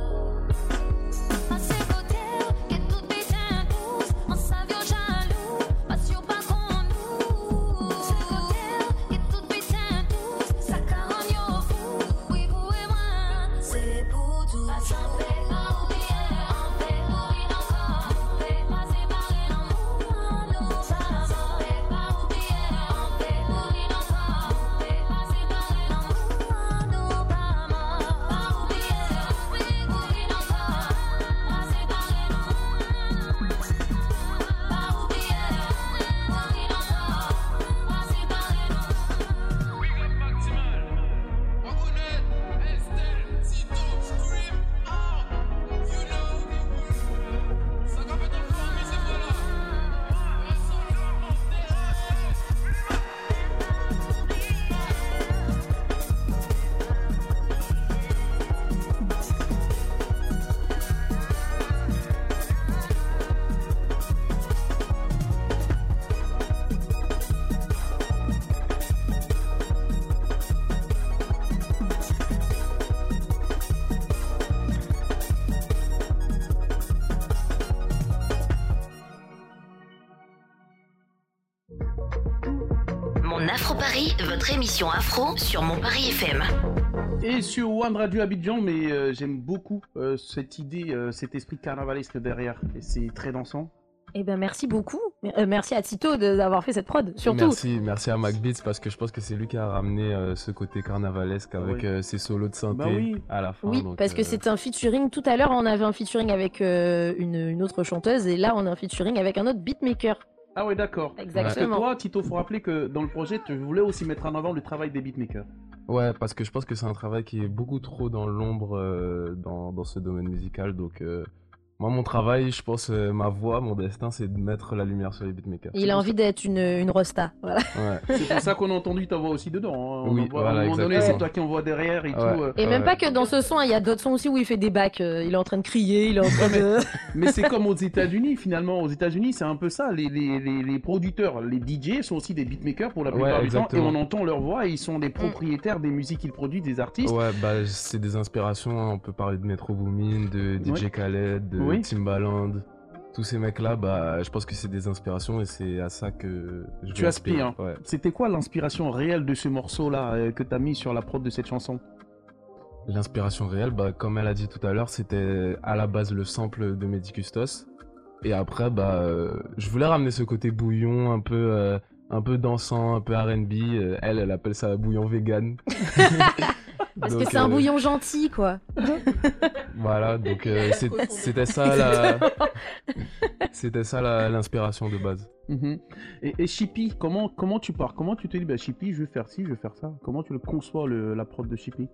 À ses côtés, et tout bien douce, en savio jaloux, passion pas qu'on nous. À ses côtés, et tout bien douce, ça carogne au fou, oui, vous et moi, c'est pour tout. À s'en paix, à oublier, en paix, mourir encore, en paix, pas séparer l'amour, nous, ça s'en paix, pas oublier, en paix, mourir encore, en paix, pas séparer l'amour, nous, pas mort, pas oublier, oui, mourir encore, pas séparer l'amour, pas oublier, mourir encore, pas séparer l'amour. Mon Afro Paris, votre émission afro sur Mon Paris F M. Et sur One Radio Abidjan, mais euh, j'aime beaucoup euh, cette idée, euh, cet esprit carnavalesque derrière. Et c'est très dansant. Eh ben merci beaucoup. Euh, merci à Tito de- d'avoir fait cette prod, surtout. Merci, merci à MacBeats parce que je pense que c'est lui qui a ramené euh, ce côté carnavalesque avec Oui. euh, ses solos de synthé Bah oui. à la fin. Oui, donc, parce que euh, c'est un featuring. Tout à l'heure, on avait un featuring avec euh, une, une autre chanteuse, et là, on a un featuring avec un autre beatmaker. Ah ouais, d'accord. Exactement. Parce que toi, Tito, faut rappeler que dans le projet, tu voulais aussi mettre en avant le travail des beatmakers. Ouais, parce que je pense que c'est un travail qui est beaucoup trop dans l'ombre euh, dans, dans ce domaine musical. Donc, euh, moi, mon travail, je pense, euh, ma voix, mon destin, c'est de mettre la lumière sur les beatmakers. Il a envie d'être une, une rosta. Voilà. Ouais. C'est pour ça qu'on a entendu ta voix aussi dedans. hein. On Oui, en voit- voilà, à un moment donné, exactement. c'est toi qui envoie derrière et Ouais. tout. euh. Et même pas que dans ce son, il y a d'autres sons aussi où il fait des bacs. euh, Il est en train de crier, il est en train de. Mais c'est comme aux États-Unis, finalement. Aux États-Unis, c'est un peu ça. Les, les, les, les producteurs, les D J sont aussi des beatmakers pour la Ouais, plupart du temps. Et exactement. on entend leur voix et ils sont les propriétaires des musiques qu'ils produisent, des artistes. Ouais, bah, c'est des inspirations. hein. On peut parler de Metro Boomin, de D J Ouais. Khaled, de Oui. Timbaland. Tous ces mecs-là, bah, je pense que c'est des inspirations et c'est à ça que je Tu vais aspires. hein. inspirer. Ouais. C'était quoi l'inspiration réelle de ce morceau-là euh, que t'as mis sur la prod de cette chanson? L'inspiration réelle, bah, comme elle a dit tout à l'heure, c'était à la base le sample de Medicustos. Et après, bah, euh, je voulais ramener ce côté bouillon, un peu, euh, un peu dansant, un peu R and B. Euh, elle, elle appelle ça bouillon vegan. Parce que Donc, c'est un euh, bouillon gentil, quoi. Voilà, donc euh, c'est- c'était ça la, c'était ça la- l'inspiration de base. Mhm. Et, et Chippy, comment, comment tu pars? Comment tu te dis, bah Chippy, je vais faire ci, je vais faire ça? Comment tu le conçois, le, la prod de Chippy?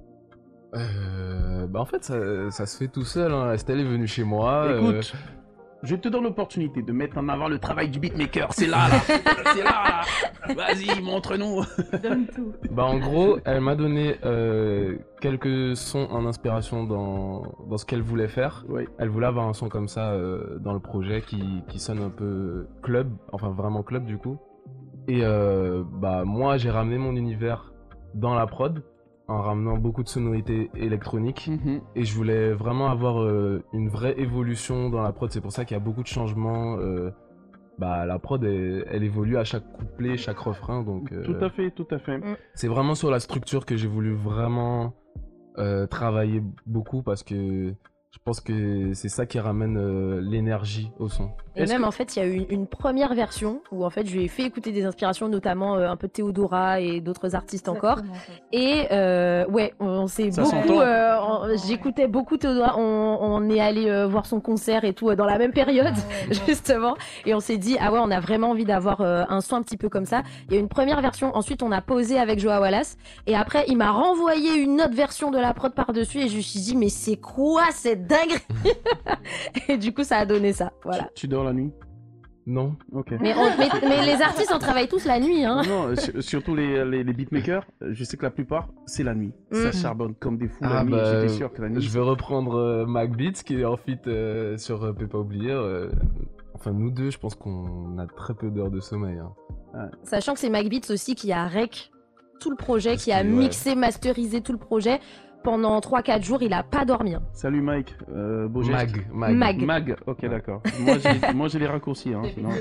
Euh, bah en fait, ça, ça se fait tout seul. Hein. Estelle est venue chez moi. euh, Écoute, je te donne l'opportunité de mettre en avant le travail du beatmaker. C'est là, là. C'est là, là. Vas-y, montre-nous. Donne tout. Bah en gros, elle m'a donné euh, quelques sons en inspiration dans, dans ce qu'elle voulait faire. Oui. Elle voulait avoir un son comme ça euh, dans le projet qui, qui sonne un peu club, enfin vraiment club du coup. Et euh, bah moi j'ai ramené mon univers dans la prod en ramenant beaucoup de sonorités électroniques. Mhm. Et je voulais vraiment avoir euh, une vraie évolution dans la prod. C'est pour ça qu'il y a beaucoup de changements. euh, bah la prod elle, elle évolue à chaque couplet, chaque refrain. Donc euh, Tout à fait, tout à fait. c'est vraiment sur la structure que j'ai voulu vraiment euh, travailler beaucoup parce que je pense que c'est ça qui ramène euh, l'énergie au son. Et même en fait, il y a eu une première version où en fait, je lui ai fait écouter des inspirations, notamment euh, un peu Théodora et d'autres artistes encore. Et euh, ouais, on s'est Ça beaucoup. s'entend. euh, on- J'écoutais beaucoup Théodora. On, on est allé euh, voir son concert et tout euh, dans la même période, justement. Et on s'est dit ah ouais, on a vraiment envie d'avoir euh, un son un petit peu comme ça. Il y a une première version. Ensuite, on a posé avec Joa Wallace. Et après, il m'a renvoyé une autre version de la prod par dessus. Et je me suis dit mais c'est quoi cette dinguerie? Et du coup, ça a donné ça. Voilà. Tu dors la nuit? Non. Ok. Mais, on- mais, mais les artistes, on travaille tous la nuit, hein. Non, sur- surtout les, les, les beatmakers, je sais que la plupart, c'est la nuit. Ça Mhm. charbonne comme des fous la Ah nuit. bah, J'étais sûr que la nuit. je vais reprendre euh, MacBeats qui est en feat euh, sur euh, Peut pas oublier. euh, enfin nous deux, je pense qu'on a très peu d'heures de sommeil. hein. Sachant que c'est MacBeats aussi qui a rec tout le projet, qui a Ouais. mixé, masterisé tout le projet. Pendant trois quatre jours, il a pas dormi. hein. Salut Mike, euh, beau geste. Mag, Mag. Mag. Mag, ok d'accord. Moi j'ai, moi j'ai les raccourcis, hein, sinon...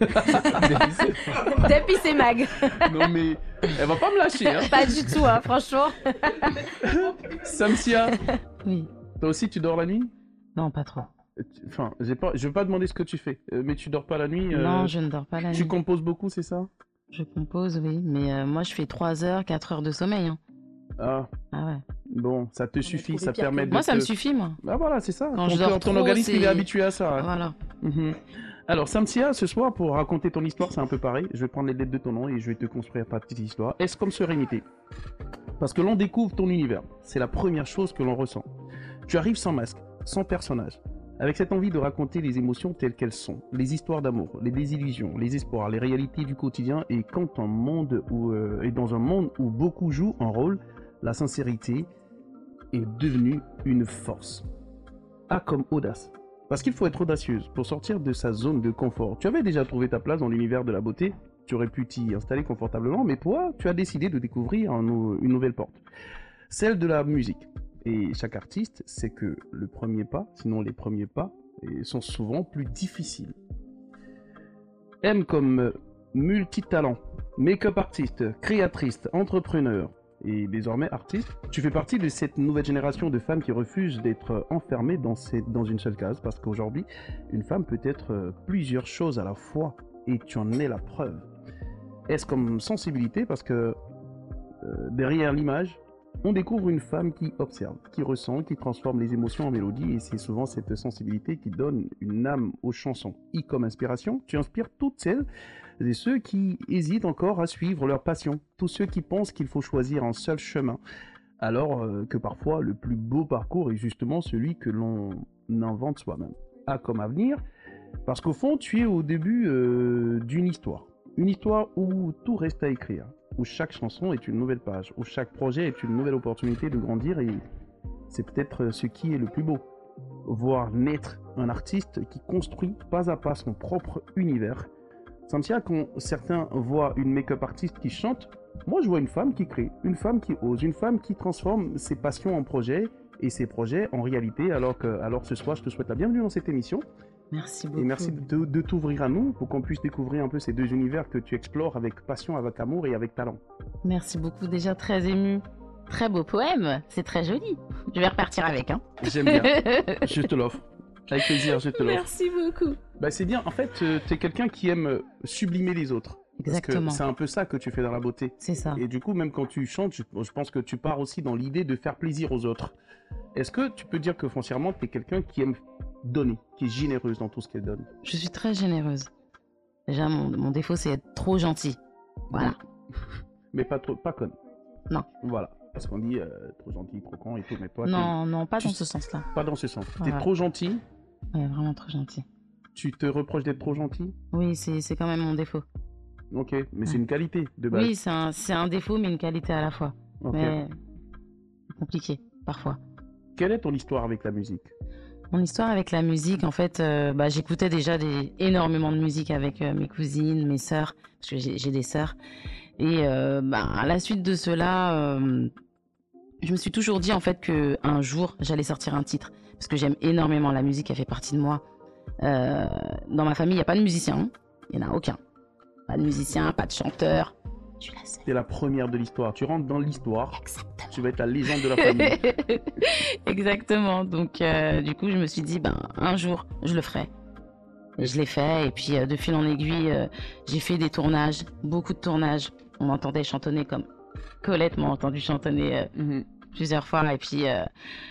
Depuis c'est Mag. Non mais, elle va pas me lâcher, hein. Pas du tout, hein, franchement. Samsia, Oui. toi aussi tu dors la nuit? Non, pas trop. Enfin, j'ai pas, je vais pas demander ce que tu fais, euh, mais tu dors pas la nuit euh, Non, je ne dors pas la nuit. Tu composes beaucoup, c'est ça? Je compose, oui, mais euh, moi je fais trois heures, quatre heures de sommeil. hein. Ah, Ah ouais. bon, ça te suffit, ça pire permet que- de... Moi, ça te- me suffit, moi. Ah voilà, c'est ça. Quand ton, je dors ton trop, organisme il est c'est- habitué à ça. hein. Voilà. Mhm. Alors Samsia, ce soir pour raconter ton histoire, c'est un peu pareil. Je vais prendre les lettres de ton nom et je vais te construire ta petite histoire. Est-ce comme sérénité? Parce que l'on découvre ton univers. C'est la première chose que l'on ressent. Tu arrives sans masque, sans personnage, avec cette envie de raconter les émotions telles qu'elles sont, les histoires d'amour, les désillusions, les espoirs, les réalités du quotidien. Et quand un monde où, euh, et dans un monde où beaucoup jouent un rôle, la sincérité est devenue une force. A comme audace. Parce qu'il faut être audacieuse pour sortir de sa zone de confort. Tu avais déjà trouvé ta place dans l'univers de la beauté, tu aurais pu t'y installer confortablement, mais toi, tu as décidé de découvrir un nou- une nouvelle porte. Celle de la musique. Et chaque artiste sait que le premier pas, sinon les premiers pas, eh, sont souvent plus difficiles. M comme euh, multitalent, make-up artiste, créatrice, entrepreneur et désormais artiste, tu fais partie de cette nouvelle génération de femmes qui refusent d'être enfermées dans, ces- dans une seule case, parce qu'aujourd'hui, une femme peut être euh, plusieurs choses à la fois, et tu en es la preuve. Est-ce comme sensibilité, parce que euh, derrière l'image, on découvre une femme qui observe, qui ressent, qui transforme les émotions en mélodie, et c'est souvent cette sensibilité qui donne une âme aux chansons. I comme inspiration, tu inspires toutes celles et ceux qui hésitent encore à suivre leur passion, tous ceux qui pensent qu'il faut choisir un seul chemin, alors euh, que parfois le plus beau parcours est justement celui que l'on invente soi-même. A comme avenir, parce qu'au fond, tu es au début euh, d'une histoire. Une histoire où tout reste à écrire, où chaque chanson est une nouvelle page, où chaque projet est une nouvelle opportunité de grandir, et c'est peut-être ce qui est le plus beau. Voir naître un artiste qui construit pas à pas son propre univers. Samsia, quand certains voient une make-up artiste qui chante, moi je vois une femme qui crée, une femme qui ose, une femme qui transforme ses passions en projets et ses projets en réalité. Alors que, alors ce soir, je te souhaite la bienvenue dans cette émission. Merci beaucoup. Et merci de, de t'ouvrir à nous pour qu'on puisse découvrir un peu ces deux univers que tu explores avec passion, avec amour et avec talent. Merci beaucoup, déjà très ému. Très beau poème, c'est très joli. Je vais repartir avec, hein. J'aime bien. Je te l'offre. Avec plaisir, je te l'offre. Merci beaucoup. Bah, c'est bien. En fait, euh, tu es quelqu'un qui aime euh, sublimer les autres. Exactement. Parce que c'est un peu ça que tu fais dans la beauté. C'est ça. Et du coup, même quand tu chantes, je, je pense que tu pars aussi dans l'idée de faire plaisir aux autres. Est-ce que tu peux dire que foncièrement, tu es quelqu'un qui aime donner, qui est généreuse dans tout ce qu'elle donne? Je suis très généreuse. Déjà, mon, mon défaut, c'est être trop gentil. Voilà. Mais pas trop, pas conne. Non. Voilà. Parce qu'on dit euh, trop gentil, trop con et tout, mais toi... Non, t'es- non, pas tu- dans ce sens-là. Pas dans ce sens. Tu es Voilà. trop gentil. Ouais, vraiment trop gentil. Tu te reproches d'être trop gentil. Oui, c'est c'est quand même mon défaut. Ok, mais c'est une qualité de base. Oui, c'est un, c'est un défaut, mais une qualité à la fois. Ok. Mais compliqué, parfois. Quelle est ton histoire avec la musique? Mon histoire avec la musique, en fait, euh, bah, j'écoutais déjà des, énormément de musique avec euh, mes cousines, mes sœurs, parce que j'ai j'ai des sœurs. Et euh, bah, à la suite de cela, euh, je me suis toujours dit en fait que un jour j'allais sortir un titre, parce que j'aime énormément la musique, elle fait partie de moi. Euh, dans ma famille, il n'y a pas de musicien, hein. Il n'y en a aucun. Pas de musicien, pas de chanteur. T'es la première de l'histoire. Tu rentres dans l'histoire. Tu vas être la légende de la famille. Exactement. Donc, euh, du coup, je me suis dit, ben, un jour, je le ferai. Et je l'ai fait. Et puis, euh, de fil en aiguille, euh, j'ai fait des tournages, beaucoup de tournages. On m'entendait chantonner comme Colette m'a entendu chantonner euh, Mhm. plusieurs fois. Et puis, euh,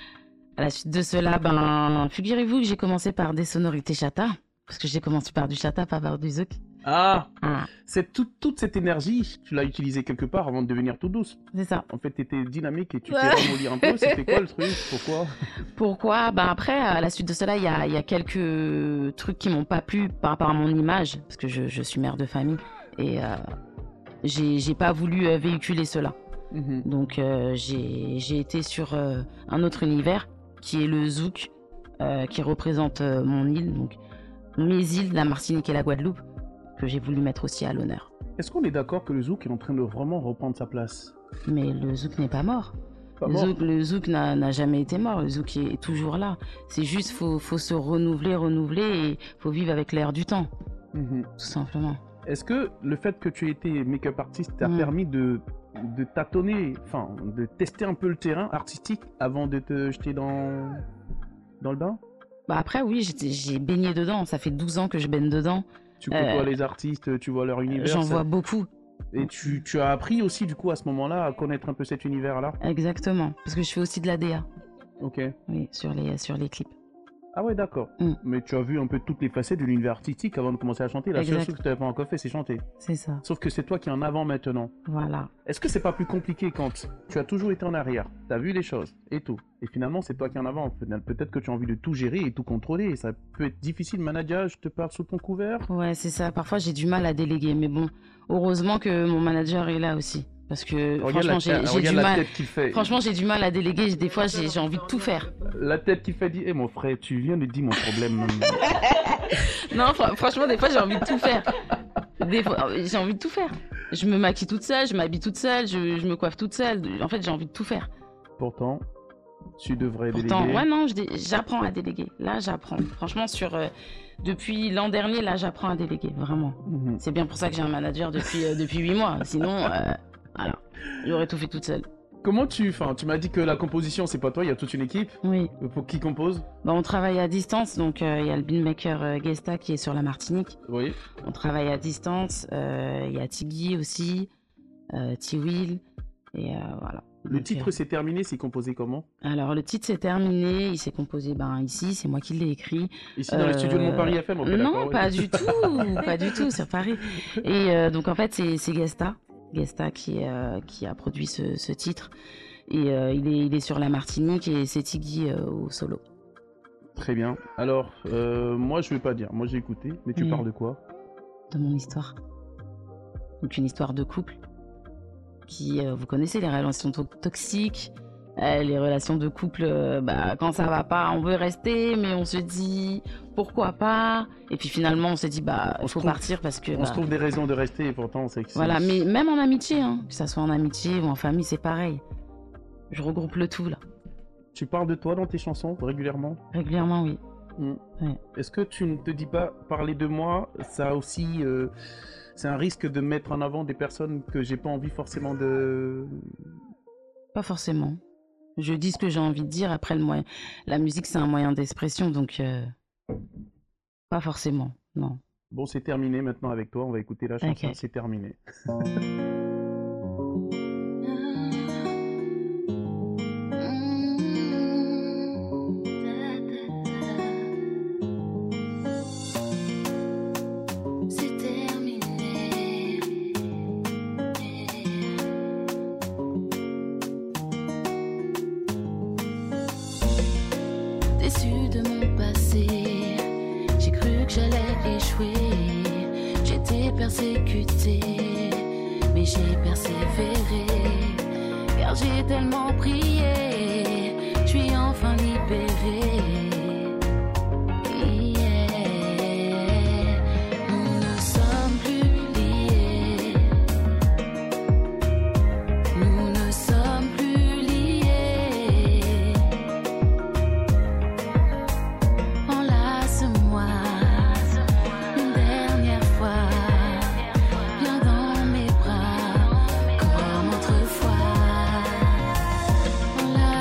à la suite de cela, ben, figurez-vous que j'ai commencé par des sonorités chata. Parce que j'ai commencé par du chata, pas par du zouk. Ah, Ah. c'est toute, toute cette énergie, tu l'as utilisée quelque part avant de devenir tout douce. C'est ça. En fait, tu étais dynamique et tu t'es Ouais. ramolli un peu. C'était quoi le truc? Pourquoi? Pourquoi? Ben après, à la suite de cela, il y a, il y a quelques trucs qui m'ont pas plu par rapport à mon image, parce que je, je suis mère de famille, et euh, j'ai j'ai pas voulu euh, véhiculer cela. Mhm. Donc euh, j'ai j'ai été sur euh, un autre univers, qui est le zouk, euh, qui représente euh, mon île, donc mes îles, la Martinique et la Guadeloupe, que j'ai voulu mettre aussi à l'honneur. Est-ce qu'on est d'accord que le zouk est en train de vraiment reprendre sa place? Mais le zouk n'est pas mort. Pas le, mort. zouk, le zouk n'a, n'a jamais été mort. Le zouk est toujours là. C'est juste faut faut se renouveler, renouveler et faut vivre avec l'air du temps. Mhm. Tout simplement. Est-ce que le fait que tu aies été make-up artiste t'a Mm. permis de, de tâtonner, enfin, de tester un peu le terrain artistique avant de te jeter dans, dans le bain? Bah après oui, j'étais- j'ai baigné dedans. Ça fait douze ans que je baigne dedans. Tu côtoies Euh, les artistes, tu vois leur univers. J'en ça- vois beaucoup. Et tu, tu as appris aussi, du coup, à ce moment-là, à connaître un peu cet univers-là. Exactement. Parce que je fais aussi de la D A. Ok. Oui, sur les, sur les clips. Ah ouais, d'accord. Mm. Mais tu as vu un peu toutes les facettes de l'univers artistique avant de commencer à chanter. La seule Exact. chose que tu n'avais pas encore fait, c'est chanter. C'est ça. Sauf que c'est toi qui es en avant maintenant. Voilà. Est-ce que c'est pas plus compliqué quand tu as toujours été en arrière, tu as vu les choses et tout, et finalement c'est toi qui es en avant. Pe- Peut-être que tu as envie de tout gérer et tout contrôler, et ça peut être difficile. Manager, je te parle sous ton couvert. Ouais, c'est ça. Parfois, j'ai du mal à déléguer. Mais bon, heureusement que mon manager est là aussi. Parce que Regarde franchement, la j'ai tête- j'ai regarde du la mal. tête qu'il fait. Franchement, j'ai du mal à déléguer. Des fois, j'ai j'ai envie de tout faire. La tête qui fait dit, hé mon frère, tu viens de dire mon problème. Non, fr- franchement, des fois, j'ai envie de tout faire. Des fois, euh, j'ai envie de tout faire. Je me maquille toute seule, je m'habille toute seule, je, je me coiffe toute seule. En fait, j'ai envie de tout faire. Pourtant, tu devrais Pourtant, déléguer. ouais, non, je dé- j'apprends à déléguer. Là, j'apprends. Franchement, sur euh, depuis l'an dernier, là, j'apprends à déléguer, vraiment. Mhm. C'est bien pour ça que j'ai un manager depuis euh, depuis huit mois. Sinon, euh, voilà, j'aurais tout fait toute seule. Comment tu, enfin, tu m'as dit que la composition c'est pas toi, il y a toute une équipe. Oui. Pour qui compose? Bah, on travaille à distance, donc euh, il y a le beatmaker euh, Gesta qui est sur la Martinique. Oui. On travaille à distance. euh, Il y a Tiggy aussi, euh, T-Will, et euh, voilà. Le Donc, titre euh, c'est terminé, c'est composé comment? Alors le titre c'est terminé, il s'est composé ben ici, c'est moi qui l'ai écrit. Ici, dans les studios de Montparis F M, ok, Non, d'accord, oui. pas du tout, pas du tout, sur Paris. Et euh, donc en fait c'est c'est Gesta, Gesta qui euh, qui a produit ce, ce titre et euh, il est il est sur la Martinique et c'est Tiggy euh, au solo. Très bien. Alors, euh, moi je vais pas dire, moi j'ai écouté, mais tu Mm. parles de quoi? De mon histoire. Donc une histoire de couple qui, euh, vous connaissez les relations to- toxiques, euh, les relations de couple, euh, bah, quand ça va pas, on veut rester, mais on se dit pourquoi pas, et puis finalement on se dit bah On il se faut trouve- partir parce que On bah, se trouve des raisons de rester et pourtant c'est que c'est- voilà, mais même en amitié, hein, que ça soit en amitié ou en famille, c'est pareil. Je regroupe le tout là. Tu parles de toi dans tes chansons régulièrement? Régulièrement, oui. Mm. Ouais. Est-ce que tu ne te dis pas parler de moi, ça aussi, euh, c'est un risque de mettre en avant des personnes que j'ai pas envie forcément de. Pas forcément. Je dis ce que j'ai envie de dire. Après, le moyen... la musique, c'est un moyen d'expression, donc euh, pas forcément, non. Bon, c'est terminé maintenant avec toi, on va écouter la chanson, Ok. c'est terminé. C'est terminé. Déçu de mon passé, j'ai cru que j'allais échouer. J'étais persécuté, mais j'ai persévéré. Car j'ai tellement prié, je suis enfin libérée. Yeah. Nous ne sommes plus liés. Nous ne sommes plus liés. Enlace-moi une dernière fois. Viens dans mes bras comme autrefois. Enlace-moi.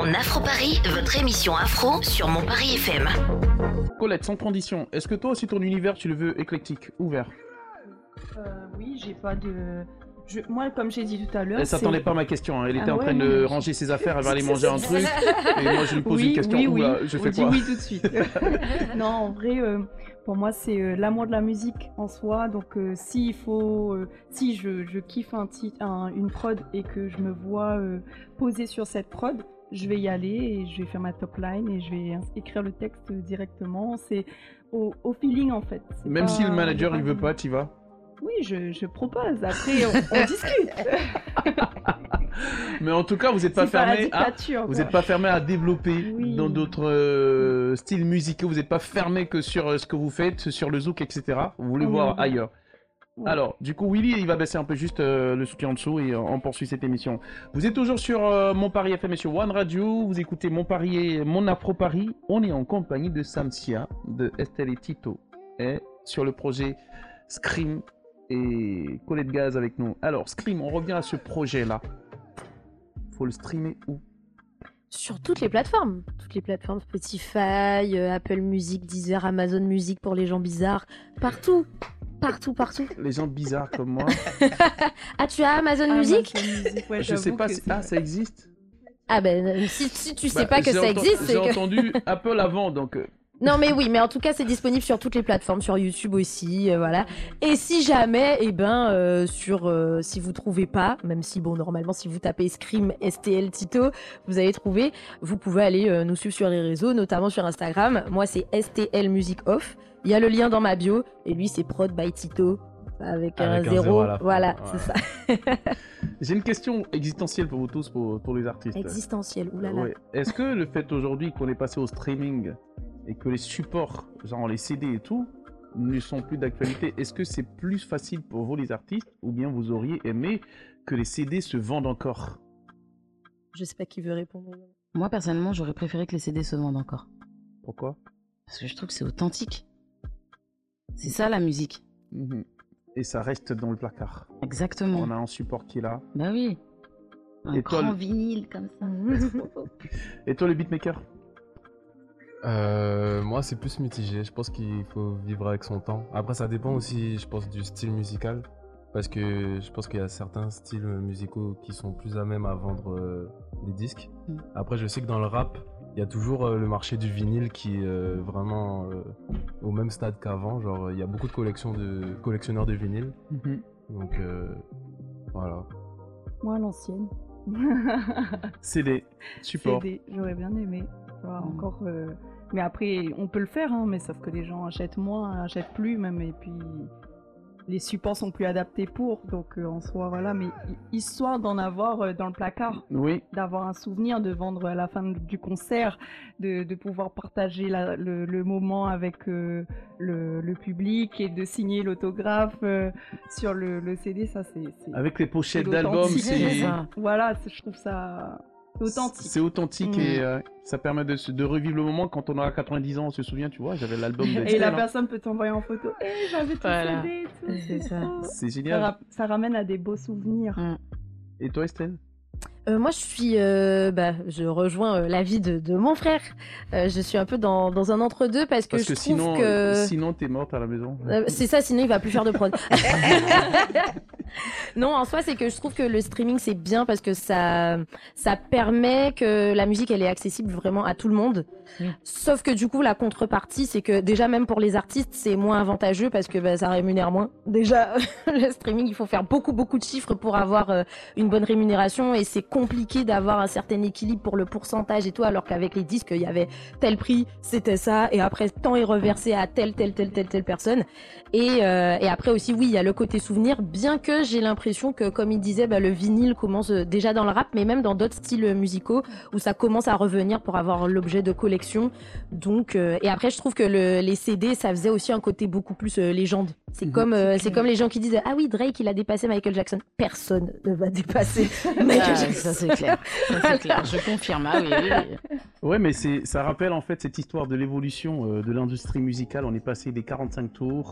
Afro Paris, votre émission afro sur Mon Paris F M. Colette, sans transition, est-ce que toi aussi ton univers tu le veux éclectique, ouvert? Euh, oui, j'ai pas de. Je... Moi, comme j'ai dit tout à l'heure. Elle s'attendait c'est- pas à ma question, hein. Elle était Ah en ouais, train non, de mais- ranger ses affaires, elle va aller manger un truc. Et moi je lui pose Oui, une question, oui, oula, oui. je On fais dit quoi? oui tout de suite. Non, en vrai, euh, pour moi, c'est euh, l'amour de la musique en soi. Donc, euh, s'il faut, euh, si je, je kiffe un titre, un- une prod et que je me vois euh, poser sur cette prod, je vais y aller et je vais faire ma top line et je vais ins- écrire le texte directement. C'est au, au feeling en fait. C'est Même pas- si le manager pas il veut de- pas, t'y vas? Oui, je, je propose. Après, on, on discute. Mais en tout cas, vous n'êtes pas C'est pas la fermé à, dictature, vous quoi. êtes pas fermé à développer Oui. dans d'autres euh, styles musicaux. Vous n'êtes pas fermé que sur euh, ce que vous faites, sur le zouk, et cetera. Vous voulez On est voir ouvert. ailleurs. Ouais. Alors, du coup, Willy, il va baisser un peu juste euh, le soutien en dessous et euh, on poursuit cette émission. Vous êtes toujours sur euh, Mon Paris F M et sur One Radio. Vous écoutez Mon Paris et Mon Afro Paris. On est en compagnie de Samsia, de Estelle et Tito, et sur le projet Scream et Colette Gaz avec nous. Alors, Scream, on revient à ce projet-là. Faut le streamer où? Sur toutes les plateformes. Toutes les plateformes Spotify, euh, Apple Music, Deezer, Amazon Music pour les gens bizarres. Partout. Partout, partout. Les gens bizarres comme moi. Ah, tu as Amazon Music? Ouais, Je sais j'avoue pas que si... c'est- Ah, ça existe? Ah ben, euh, si, si tu sais Bah, pas que j'ai ça enten- existe, c'est J'ai que... entendu Apple avant, donc... euh, Non mais oui, mais en tout cas c'est disponible sur toutes les plateformes, sur YouTube aussi, euh, voilà. Et si jamais, eh ben, euh, sur, euh, si vous trouvez pas, même si bon normalement si vous tapez Scream S T L Tito, vous allez trouver. Vous pouvez aller euh, nous suivre sur les réseaux, notamment sur Instagram. Moi c'est S T L Music Off. Il y a le lien dans ma bio et lui c'est Prod by Tito avec, Avec un un zéro. zéro à la fin. Voilà, Ouais. c'est ça. J'ai une question existentielle pour vous tous, pour, pour les artistes. Existentiel, oulala. Ouais. Est-ce que le fait aujourd'hui qu'on est passé au streaming et que les supports, genre les C D et tout, ne sont plus d'actualité, est-ce que c'est plus facile pour vous les artistes ou bien vous auriez aimé que les C D se vendent encore? Je sais pas qui veut répondre. Moi, personnellement, j'aurais préféré que les C D se vendent encore. Pourquoi? Parce que je trouve que c'est authentique. C'est ça la musique. Mhm. Et ça reste dans le placard. Exactement. On a un support qui est là. Bah oui. Un Et toi, grand le- vinyle comme ça. Et toi, le beatmaker? Euh, moi, c'est plus mitigé. Je pense qu'il faut vivre avec son temps. Après, ça dépend aussi, je pense, du style musical. Parce que je pense qu'il y a certains styles musicaux qui sont plus à même à vendre euh, des disques. Mm. Après, je sais que dans le rap, il y a toujours euh, le marché du vinyle qui est euh, vraiment euh, au même stade qu'avant. Genre, il y a beaucoup de collections de collectionneurs de vinyle. Mhm. Donc, euh, voilà. Moi à l'ancienne. C D, support. C D, j'aurais bien aimé. Tu vois, Mm. encore. euh, Mais après, on peut le faire, hein, mais sauf que les gens achètent moins, achètent plus même, et puis les supports sont plus adaptés pour. Donc euh, en soi, voilà. Mais hi- histoire d'en avoir euh, dans le placard, Oui. d'avoir un souvenir, de vendre à la fin du concert, de, de pouvoir partager la- le, le moment avec euh, le, le public et de signer l'autographe euh, sur le, le C D, ça c'est. c'est- Avec les c'est pochettes d'albums, l'authentique. c'est... Voilà, c'est- je trouve ça c'est authentique. C'est authentique Mm. et euh, ça permet de, se- de revivre le moment quand on aura quatre-vingt-dix ans, on se souvient, tu vois, j'avais l'album de Et Estelle, la hein. personne peut t'envoyer en photo. Eh, j'avais tout Voilà. C D et tout. C'est ça. trop. C'est Ça, génial. ra- ça ramène à des beaux souvenirs. Et toi, Estelle? Euh, moi, je suis, euh, bah, je rejoins euh, l'avis de, de mon frère. Euh, je suis un peu dans, dans un entre-deux parce que Parce je que trouve sinon, que sinon t'es morte à la maison. Euh, c'est ça, sinon il va plus faire de prod. Non, en soi, c'est que je trouve que le streaming c'est bien parce que ça, ça permet que la musique elle est accessible vraiment à tout le monde. Sauf que du coup, la contrepartie, c'est que déjà même pour les artistes, c'est moins avantageux parce que bah, ça rémunère moins. Déjà, le streaming, il faut faire beaucoup beaucoup de chiffres pour avoir euh, une bonne rémunération et c'est compliqué d'avoir un certain équilibre pour le pourcentage et tout, alors qu'avec les disques, il y avait tel prix, c'était ça, et après tant est reversé à telle telle telle telle telle personne. Et, euh, et après aussi, oui, il y a le côté souvenir, bien que j'ai l'impression que, comme il disait, bah, le vinyle commence euh, déjà dans le rap, mais même dans d'autres styles musicaux où ça commence à revenir pour avoir l'objet de collection. Donc, euh, et après, je trouve que le, les C D, ça faisait aussi un côté beaucoup plus euh, légende. C'est Mhm. comme, euh, C'est c'est clair. comme les gens qui disent ah oui, Drake, il a dépassé Michael Jackson. Personne ne va dépasser Michael Ah, Jackson. ça c'est clair. Ça, c'est clair. Je confirme. Ah oui, oui, oui. Ouais, mais c'est, ça rappelle en fait cette histoire de l'évolution euh, de l'industrie musicale. On est passé des quarante-cinq tours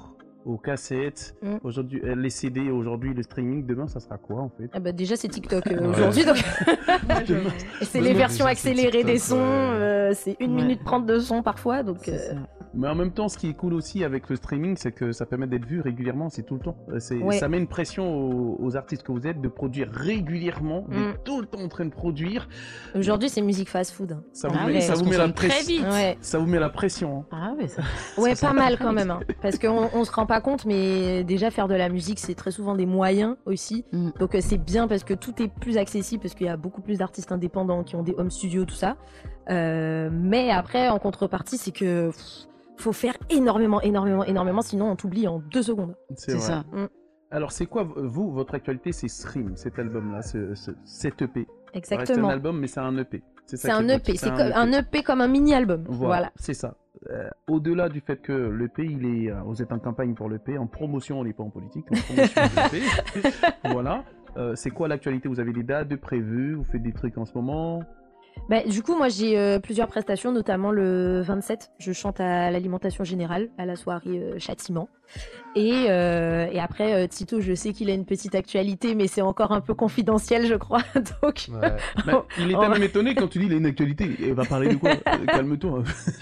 aux cassettes, Mm. aujourd'hui euh, les C D, aujourd'hui le streaming. Demain, ça sera quoi en fait? Ah bah déjà c'est TikTok euh, Ouais. aujourd'hui donc Demain- c'est demain, les versions déjà, c'est accélérées des TikTok, sons, ouais. euh, c'est une Ouais. minute trente de son parfois donc. euh, Mais en même temps, ce qui est cool aussi avec le streaming, c'est que ça permet d'être vu régulièrement, c'est tout le temps. Euh, c'est- Ouais. Ça met une pression aux, aux artistes que vous êtes de produire régulièrement, Mm. d'être tout le temps en train de produire. Aujourd'hui c'est musique fast-food. hein. Ça vous Ah met, ouais, ça vous met la pression. Ouais. Ça vous met la pression. hein. Ah ouais, ça. Ouais, pas mal quand même, hein. Parce qu'on on se rend pas compte, mais déjà faire de la musique, c'est très souvent des moyens aussi. Mm. Donc euh, c'est bien parce que tout est plus accessible, parce qu'il y a beaucoup plus d'artistes indépendants qui ont des home studios, tout ça. Euh, mais après, en contrepartie, c'est que pff, faut faire énormément, énormément, énormément, sinon on t'oublie en deux secondes. C'est C'est vrai. ça. Mm. Alors, c'est quoi, vous, votre actualité? C'est Stream, cet album-là, ce, ce- cet E P. Ça reste Exactement. un album, mais c'est un E P. ça C'est qui est un beau, E P, c'est comme un E P comme un mini-album. Voilà, Voilà. c'est ça. Euh, au-delà du fait que l'E P, il est, euh, vous êtes en campagne pour l'E P, en promotion, on n'est pas en politique, en promotion de l'E P. Voilà. Euh, c'est quoi l'actualité? Vous avez des dates de prévues? Vous faites des trucs en ce moment? Bah, du coup, moi j'ai euh, plusieurs prestations, notamment le vingt-sept. Je chante à l'alimentation générale, à la soirée euh, Châtiment. Et, euh, et après, euh, Tito, je sais qu'il a une petite actualité, mais c'est encore un peu confidentiel, je crois. Donc, Mais il était on va- même étonné quand tu dis il a une actualité. Il va parler de quoi? Euh, Calme-toi.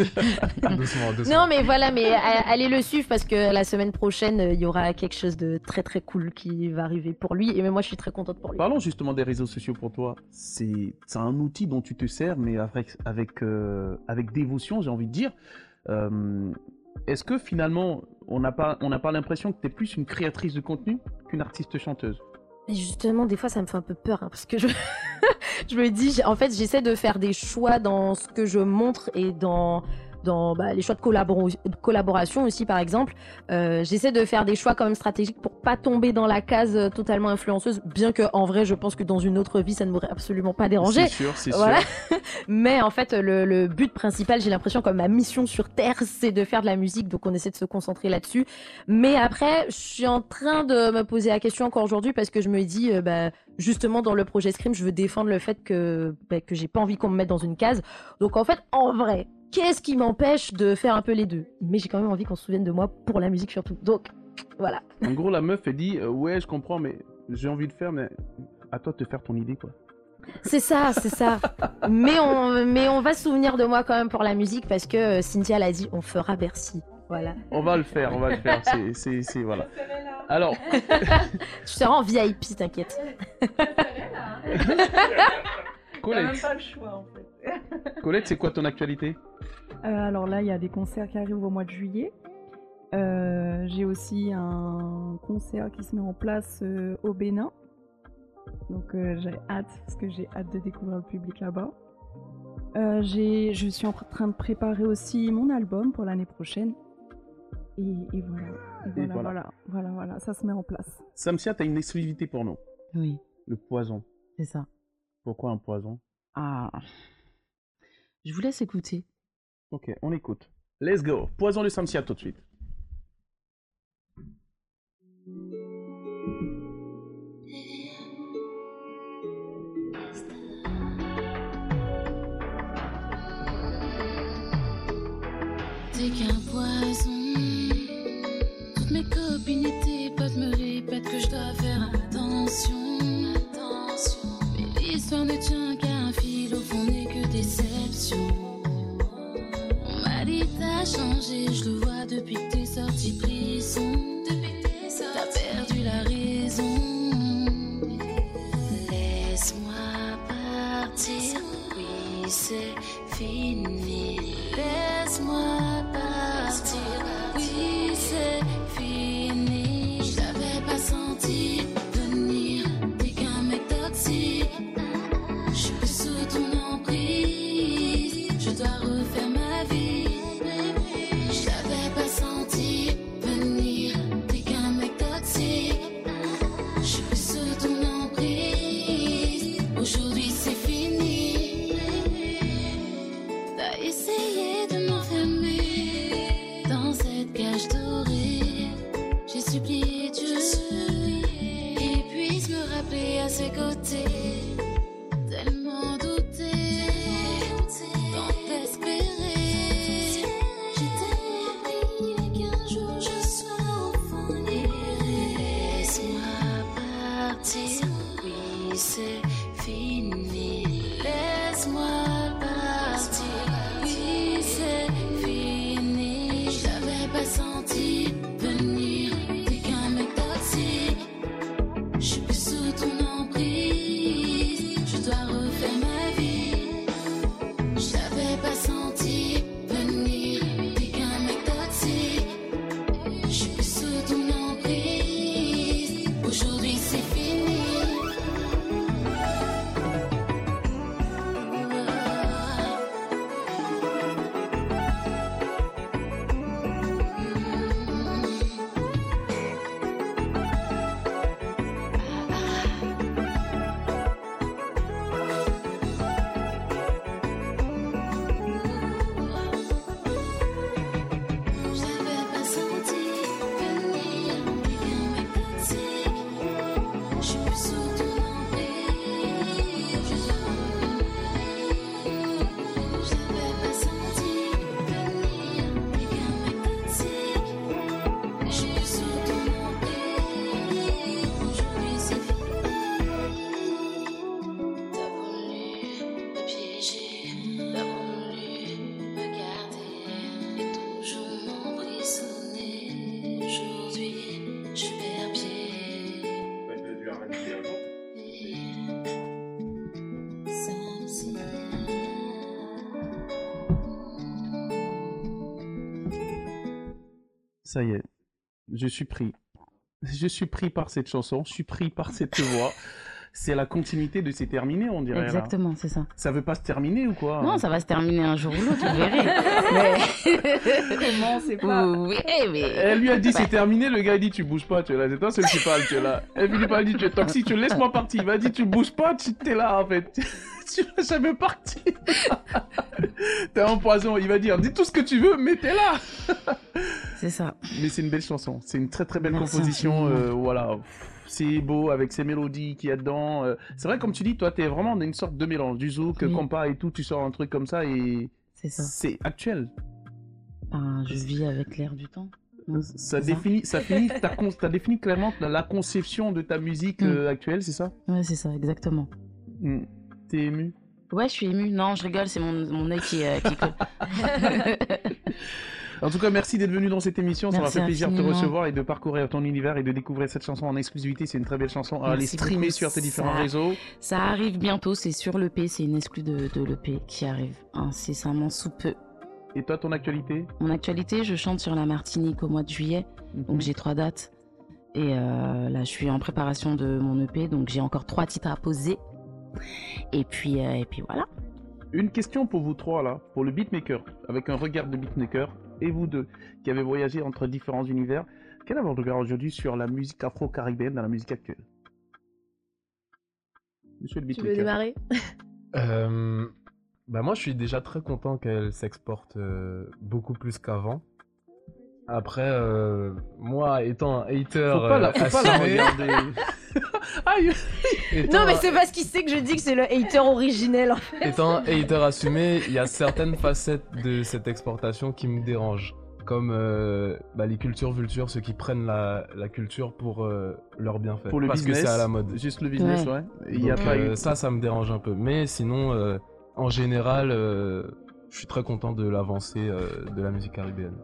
doucement, doucement. Non, mais voilà, mais a- allez le suivre parce que la semaine prochaine, euh, il y aura quelque chose de très très cool qui va arriver pour lui. Et même moi, je suis très contente pour lui. Parlons justement des réseaux sociaux pour toi. C'est c'est un outil dont tu te sers, mais avec, avec, euh, avec dévotion, j'ai envie de dire. Euh, Est-ce que finalement, on n'a pas, on n'a pas l'impression que tu es plus une créatrice de contenu qu'une artiste chanteuse? Mais justement, des fois, ça me fait un peu peur hein, parce que je, je me dis, j'ai- en fait, j'essaie de faire des choix dans ce que je montre et dans, dans bah, les choix de, collabor- de collaboration aussi, par exemple. Euh, j'essaie de faire des choix quand même stratégiques pour pas tomber dans la case euh, totalement influenceuse, bien que en vrai, je pense que dans une autre vie, ça ne m'aurait absolument pas dérangé. C'est sûr, c'est Voilà. sûr. Mais en fait, le, le but principal, j'ai l'impression comme ma mission sur Terre, c'est de faire de la musique, donc on essaie de se concentrer là-dessus. Mais après, je suis en train de me poser la question encore aujourd'hui parce que je me dis, euh, bah, justement, dans le projet Scream, je veux défendre le fait que, bah, que j'ai pas envie qu'on me mette dans une case. Donc en fait, en vrai, qu'est-ce qui m'empêche de faire un peu les deux? Mais j'ai quand même envie qu'on se souvienne de moi pour la musique surtout. Donc voilà. En gros, la meuf, elle dit euh, ouais, je comprends, mais j'ai envie de faire, mais à toi de te faire ton idée, quoi. C'est ça, c'est ça. Mais on, mais on va se souvenir de moi quand même pour la musique parce que euh, Cynthia l'a dit, on fera Bercy. Voilà. On va le faire, on va le faire. C'est, c'est, c'est voilà. Alors, Tu seras en V I P, t'inquiète. Colette. même pas le choix en fait. Colette, c'est quoi ton actualité? Euh, alors là, il y a des concerts qui arrivent au mois de juillet. Euh, j'ai aussi un concert qui se met en place euh, au Bénin. Donc euh, j'ai hâte, parce que j'ai hâte de découvrir le public là-bas. Euh, j'ai, je suis en train de préparer aussi mon album pour l'année prochaine. Et, et voilà, et voilà, Et voilà. voilà, voilà, voilà, ça se met en place. Samsia, t'as une exclusivité pour nous. Oui, Le poison. c'est ça. Pourquoi un poison? Ah. Je vous laisse écouter. Ok, on écoute. Let's go. Poison de Samsia tout de suite. T'es qu'un poison. Toutes mes copines et tes potes me répètent que je dois faire attention. Attention. Mais l'histoire ne tient qu'à un fil, au fond n'est que déception. On m'a dit t'as changé, je le vois depuis que t'es sorti de prison. Depuis que t'es sorti, t'as perdu la raison. Laisse-moi partir, oui c'est fini. Laisse-moi partir, oui c'est fini. Je t'avais pas senti venir, t'es qu'un mec toxique. Je suis plus sous ton emprise, je dois refaire ma vie. Je t'avais pas senti venir, t'es qu'un mec toxique. Je suis plus sous ton emprise, aujourd'hui c'est fini. T'as essayé de m'enfermer, Ça y est, je suis pris. Je suis pris par cette chanson, je suis pris par cette voix. C'est la continuité de C'est terminé, on dirait. Exactement, là. c'est ça. Ça veut pas se terminer ou quoi? Non, ça va se terminer un jour ou l'autre, vous verrez. Mais... Comment, c'est pas... Oui, mais... Elle lui a dit Ouais. c'est terminé, le gars il dit tu bouges pas, tu es là, c'est toi celui qui parle, tu es là. Elle lui a dit tu es toxique, tu laisses-moi partir. Il m'a dit tu bouges pas, tu es là en fait. Tu vas jamais partir. T'es un poison, il va dire dis tout ce que tu veux, mais t'es là. C'est ça. Mais c'est une belle chanson, c'est une très très belle Merci composition, infiniment. euh, voilà. C'est beau avec ces mélodies qu'il y a dedans. euh. C'est vrai, comme tu dis, toi, t'es vraiment dans une sorte de mélange. Du zouk, Oui. compas et tout, tu sors un truc comme ça et C'est ça. c'est actuel. Ben, je vis avec l'air du temps. Non, Ça c'est définit, ça finit, t'as con- t'as défini clairement la conception de ta musique Mm. euh, actuelle, c'est ça? Ouais, c'est ça, exactement. Mm. T'es ému? Ouais, je suis émue. Non, je rigole, c'est mon, mon nez qui, euh, qui colle. En tout cas, merci d'être venu dans cette émission. Ça m'a Merci fait plaisir de te infiniment. recevoir et de parcourir ton univers et de découvrir cette chanson en exclusivité. C'est une très belle chanson à aller Merci streamer beaucoup. sur tes différents Ça- réseaux. Ça arrive bientôt, c'est sur l'E P, c'est une exclue de, de l'E P qui arrive incessamment sous peu. Et toi, ton actualité? Mon actualité, je chante sur la Martinique au mois de juillet, Mhm. donc j'ai trois dates. Et euh, là, je suis en préparation de mon E P, donc j'ai encore trois titres à poser. Et puis, euh, et puis voilà. Une question pour vous trois là, pour le beatmaker, avec un regard de beatmaker, et vous deux, qui avez voyagé entre différents univers. Quel est votre regard aujourd'hui sur la musique afro-caribéenne dans la musique actuelle? Monsieur le Tu beatmaker. veux démarrer? Euh, bah moi, je suis déjà très content qu'elle s'exporte euh, beaucoup plus qu'avant. Après, euh, moi, étant un hater, Faut pas la, euh, faut pas la assumé, regarder. Aïe. étant Non, mais un- c'est parce qu'il sait que je dis que c'est le hater originel en fait. Étant un hater assumé, il y a certaines facettes de cette exportation qui me dérangent. Comme euh, bah, les cultures vultures, ceux qui prennent la, la culture pour euh, leur bienfait. Pour le parce business, que c'est à la mode. juste le business, ouais. Et il y a Donc, pas euh, eu- ça, ça me dérange un peu. Mais sinon, euh, en général, euh, je suis très content de l'avancée euh, de la musique caribéenne.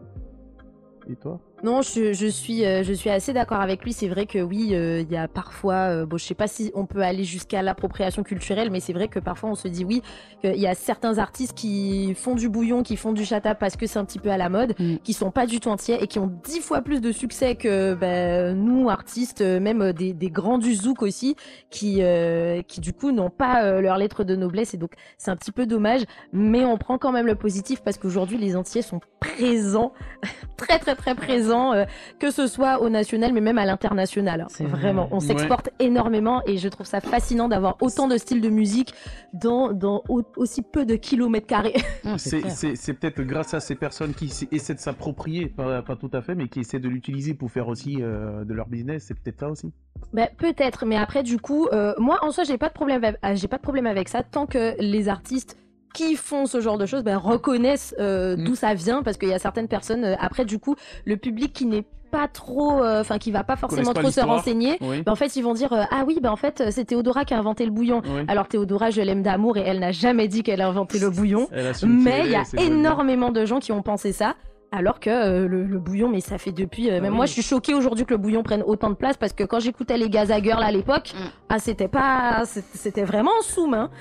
Et toi? Non, je, je suis, euh, je suis assez d'accord avec lui. C'est vrai que oui, euh, il y a parfois, euh, bon, je sais pas si on peut aller jusqu'à l'appropriation culturelle, mais c'est vrai que parfois on se dit oui, qu'il y a certains artistes qui font du bouillon, qui font du chata parce que c'est un petit peu à la mode, qui sont pas du tout entiers et qui ont dix fois plus de succès que ben, nous, artistes, euh, même des, des grands du zouk aussi, qui, euh, qui du coup n'ont pas euh, leur lettre de noblesse et donc c'est un petit peu dommage, mais on prend quand même le positif parce qu'aujourd'hui les entiers sont présents, très très très présents. Euh, que ce soit au national mais même à l'international. C'est Vraiment, vrai. on s'exporte énormément et je trouve ça fascinant d'avoir autant de styles de musique dans, dans au- aussi peu de kilomètres carrés. C'est c'est- c'est peut-être grâce à ces personnes qui s- essaient de s'approprier, pas, pas tout à fait, mais qui essaient de l'utiliser pour faire aussi euh, de leur business. C'est peut-être ça aussi. Ben, peut-être, mais après du coup, euh, moi en soi j'ai pas de problème, avec- ah, j'ai pas de problème avec ça tant que les artistes qui font ce genre de choses ben, reconnaissent euh, d'où ça vient parce qu'il y a certaines personnes euh, après du coup le public qui n'est pas trop enfin qui va pas forcément Connaissent pas trop se l'histoire. renseigner Oui. ben, en fait ils vont dire euh, ah oui ben en fait c'est Théodora qui a inventé le bouillon. Oui. Alors Théodora je l'aime d'amour et elle n'a jamais dit qu'elle a inventé le bouillon, Elle assume qui mais elle il y a est, c'est pas bien. énormément de gens qui ont pensé ça. Alors que euh, le, le bouillon, mais ça fait depuis. euh, même oui. moi, je suis choquée aujourd'hui que le bouillon prenne autant de place parce que quand j'écoutais les Gaza Girl à l'époque, ah c'était pas, c'était c'était vraiment en soum, hein.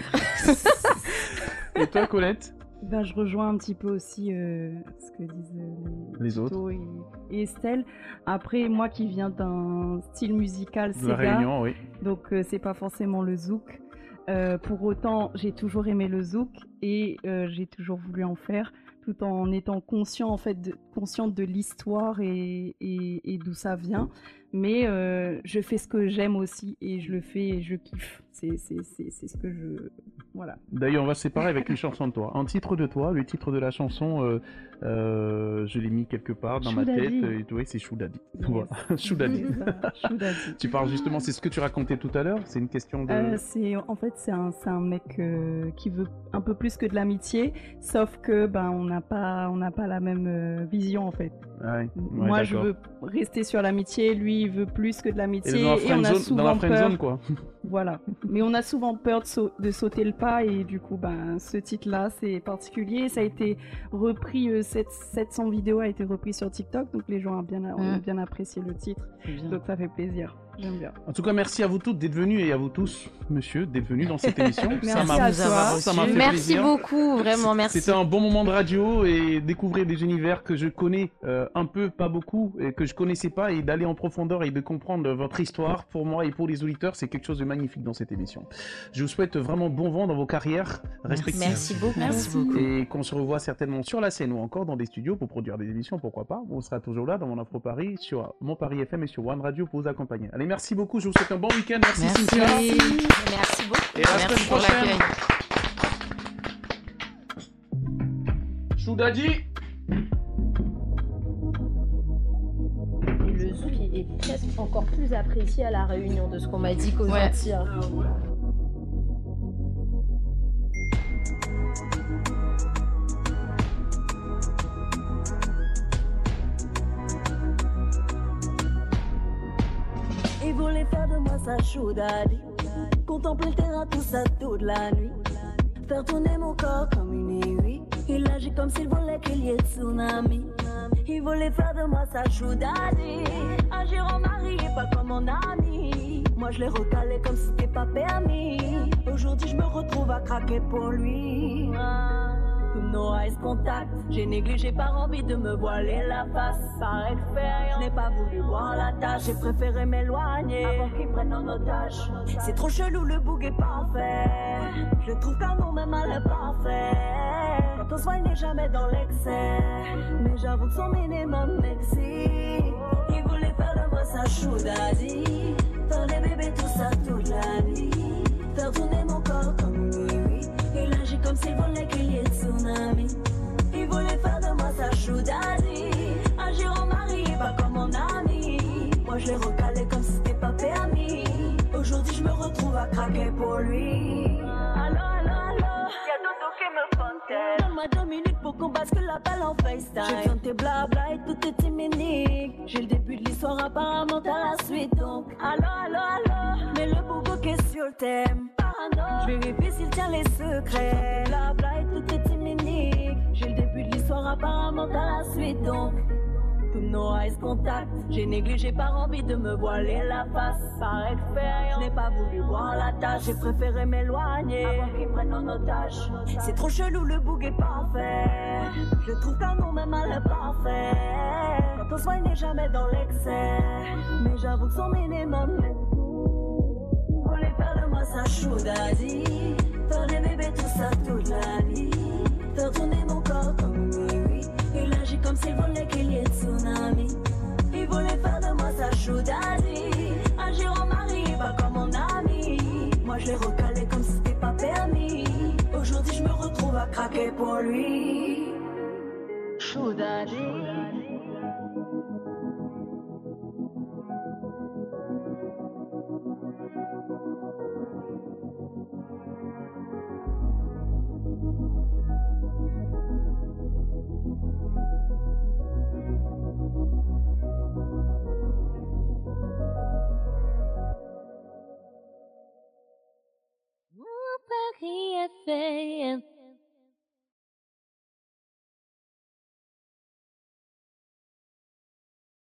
Et toi, Colette? Ben, je rejoins un petit peu aussi euh, ce que disent euh, Les autres. Tito et, et Estelle. Après, moi qui viens d'un style musical De la Sega, Réunion, oui. donc euh, c'est pas forcément le zouk. Euh, pour autant, j'ai toujours aimé le zouk et euh, j'ai toujours voulu en faire, tout en étant conscient en fait, de, consciente de l'histoire et, et, et d'où ça vient. Mais euh, je fais ce que j'aime aussi et je le fais et je kiffe. C'est c'est- c'est- c'est ce que je... Voilà. D'ailleurs, on va se séparer avec une chanson de toi. Un titre de toi, le titre de la chanson, euh, euh, je l'ai mis quelque part dans ma tête. Choudadi. Et, oui, c'est Choudadi. Yes. Voilà, Choudadi. C'est ça, Choudadi. Tu parles justement, c'est ce que tu racontais tout à l'heure. C'est une question de. Euh, c'est en fait c'est un c'est un mec euh, qui veut un peu plus que de l'amitié, sauf que ben on n'a pas on n'a pas la même euh, vision en fait. Ouais, ouais, Moi je d'accord. veux rester sur l'amitié, lui il veut plus que de Et l'amitié dans la et, on a friendzone- souvent dans la peur. friendzone, quoi. Voilà. Mais on a souvent peur de, sau- de sauter le pas et du coup ben ce titre là c'est particulier, ça a été repris euh, sept- sept cents vidéos a été repris sur TikTok donc les gens ont bien ont Mm. bien apprécié le titre. C'est bien. Donc ça fait plaisir. J'aime bien. En tout cas, merci à vous toutes d'être venus et à vous tous, monsieur, d'être venus dans cette émission. Merci ça m'a, à toi. ça m'a fait Merci plaisir. beaucoup, vraiment, merci. C'était un bon moment de radio et découvrir des univers que je connais euh, un peu, pas beaucoup, et que je connaissais pas, et d'aller en profondeur et de comprendre votre histoire, pour moi et pour les auditeurs, c'est quelque chose de magnifique dans cette émission. Je vous souhaite vraiment bon vent dans vos carrières respectives. Merci beaucoup. Merci beaucoup. Et qu'on se revoit certainement sur la scène ou encore dans des studios pour produire des émissions, pourquoi pas. On sera toujours là dans mon Afro Paris, sur Mon Paris F M et sur One Radio pour vous accompagner. Allez, merci beaucoup, je vous souhaite un bon week-end. Merci, Merci. Cynthia. Merci beaucoup. Et à la Merci semaine pour prochaine. l'accueil. Choudadi. Le zouk est presque encore plus apprécié à la Réunion de ce qu'on m'a dit qu'aux Ouais. Antilles. hein. Ils voulaient faire de moi sa chaudade. Contempler le terrain, tout ça toute la nuit. Faire tourner mon corps comme une aiguille. Il agit comme s'il voulait qu'il y ait tsunami. Ils voulaient faire de moi sa chaudade. Agir en mari et pas comme mon ami. Moi je l'ai recalé comme si c'était pas permis. Aujourd'hui je me retrouve à craquer pour lui. Tous nos eyes contact, j'ai négligé par envie de me voiler la face. Par expérience, je n'ai pas voulu voir la tâche. J'ai préféré m'éloigner avant qu'ils prennent en otage. C'est trop chelou, le boug est parfait. Je trouve qu'un nom même à l'imparfait. Quand on soigne n'est jamais dans l'excès. Mais j'avoue que son minimum m'excite. Il voulait faire de moi sa choudadi. Faire des bébés, tout ça toute la nuit. Faire tourner mon corps comme une aiguille. Il agit comme s'il voulait qu'il y ait tsunami. Il voulait faire de moi sa choudadi. Agir en mari et pas comme mon ami. Moi je l'ai recalé comme si c'était pas permis. Aujourd'hui je me retrouve à craquer pour lui. Allô, allô, allô. Y'a Dodo qui me fontaine. Donne-moi deux minutes pour qu'on bascule la balle en FaceTime. J'ai besoin de tes blabla et tout est immunique. J'ai le début de l'histoire, apparemment t'as la suite donc. Allô, allô, allô. Mais le boubou qui est sur le thème. Je vérifie s'il tient les secrets. Blabla et tout est immunique. J'ai le début de l'histoire, apparemment t'as la suite donc. Tous nos eyes contact, j'ai négligé par envie de me voiler la face. Par expérience, je n'ai pas voulu voir la tâche. J'ai préféré m'éloigner avant qu'ils prennent en otage. C'est trop chelou, le boug est parfait. Je trouve qu'un nom même à l'imparfait. Quand on soigne n'est jamais dans l'excès. Mais j'avoue que son minimum voulait faire de moi sa choudadi. Faire des bébés, tout ça toute la nuit. Faire tourner mon corps comme une aiguille. Il agit comme s'il voulait qu'il y ait tsunami. Il voulait faire de moi sa choudadi. Agir en mari et pas comme mon ami. Moi je l'ai recalé comme si c'était pas permis. Aujourd'hui je me retrouve à craquer pour lui. Choudadi.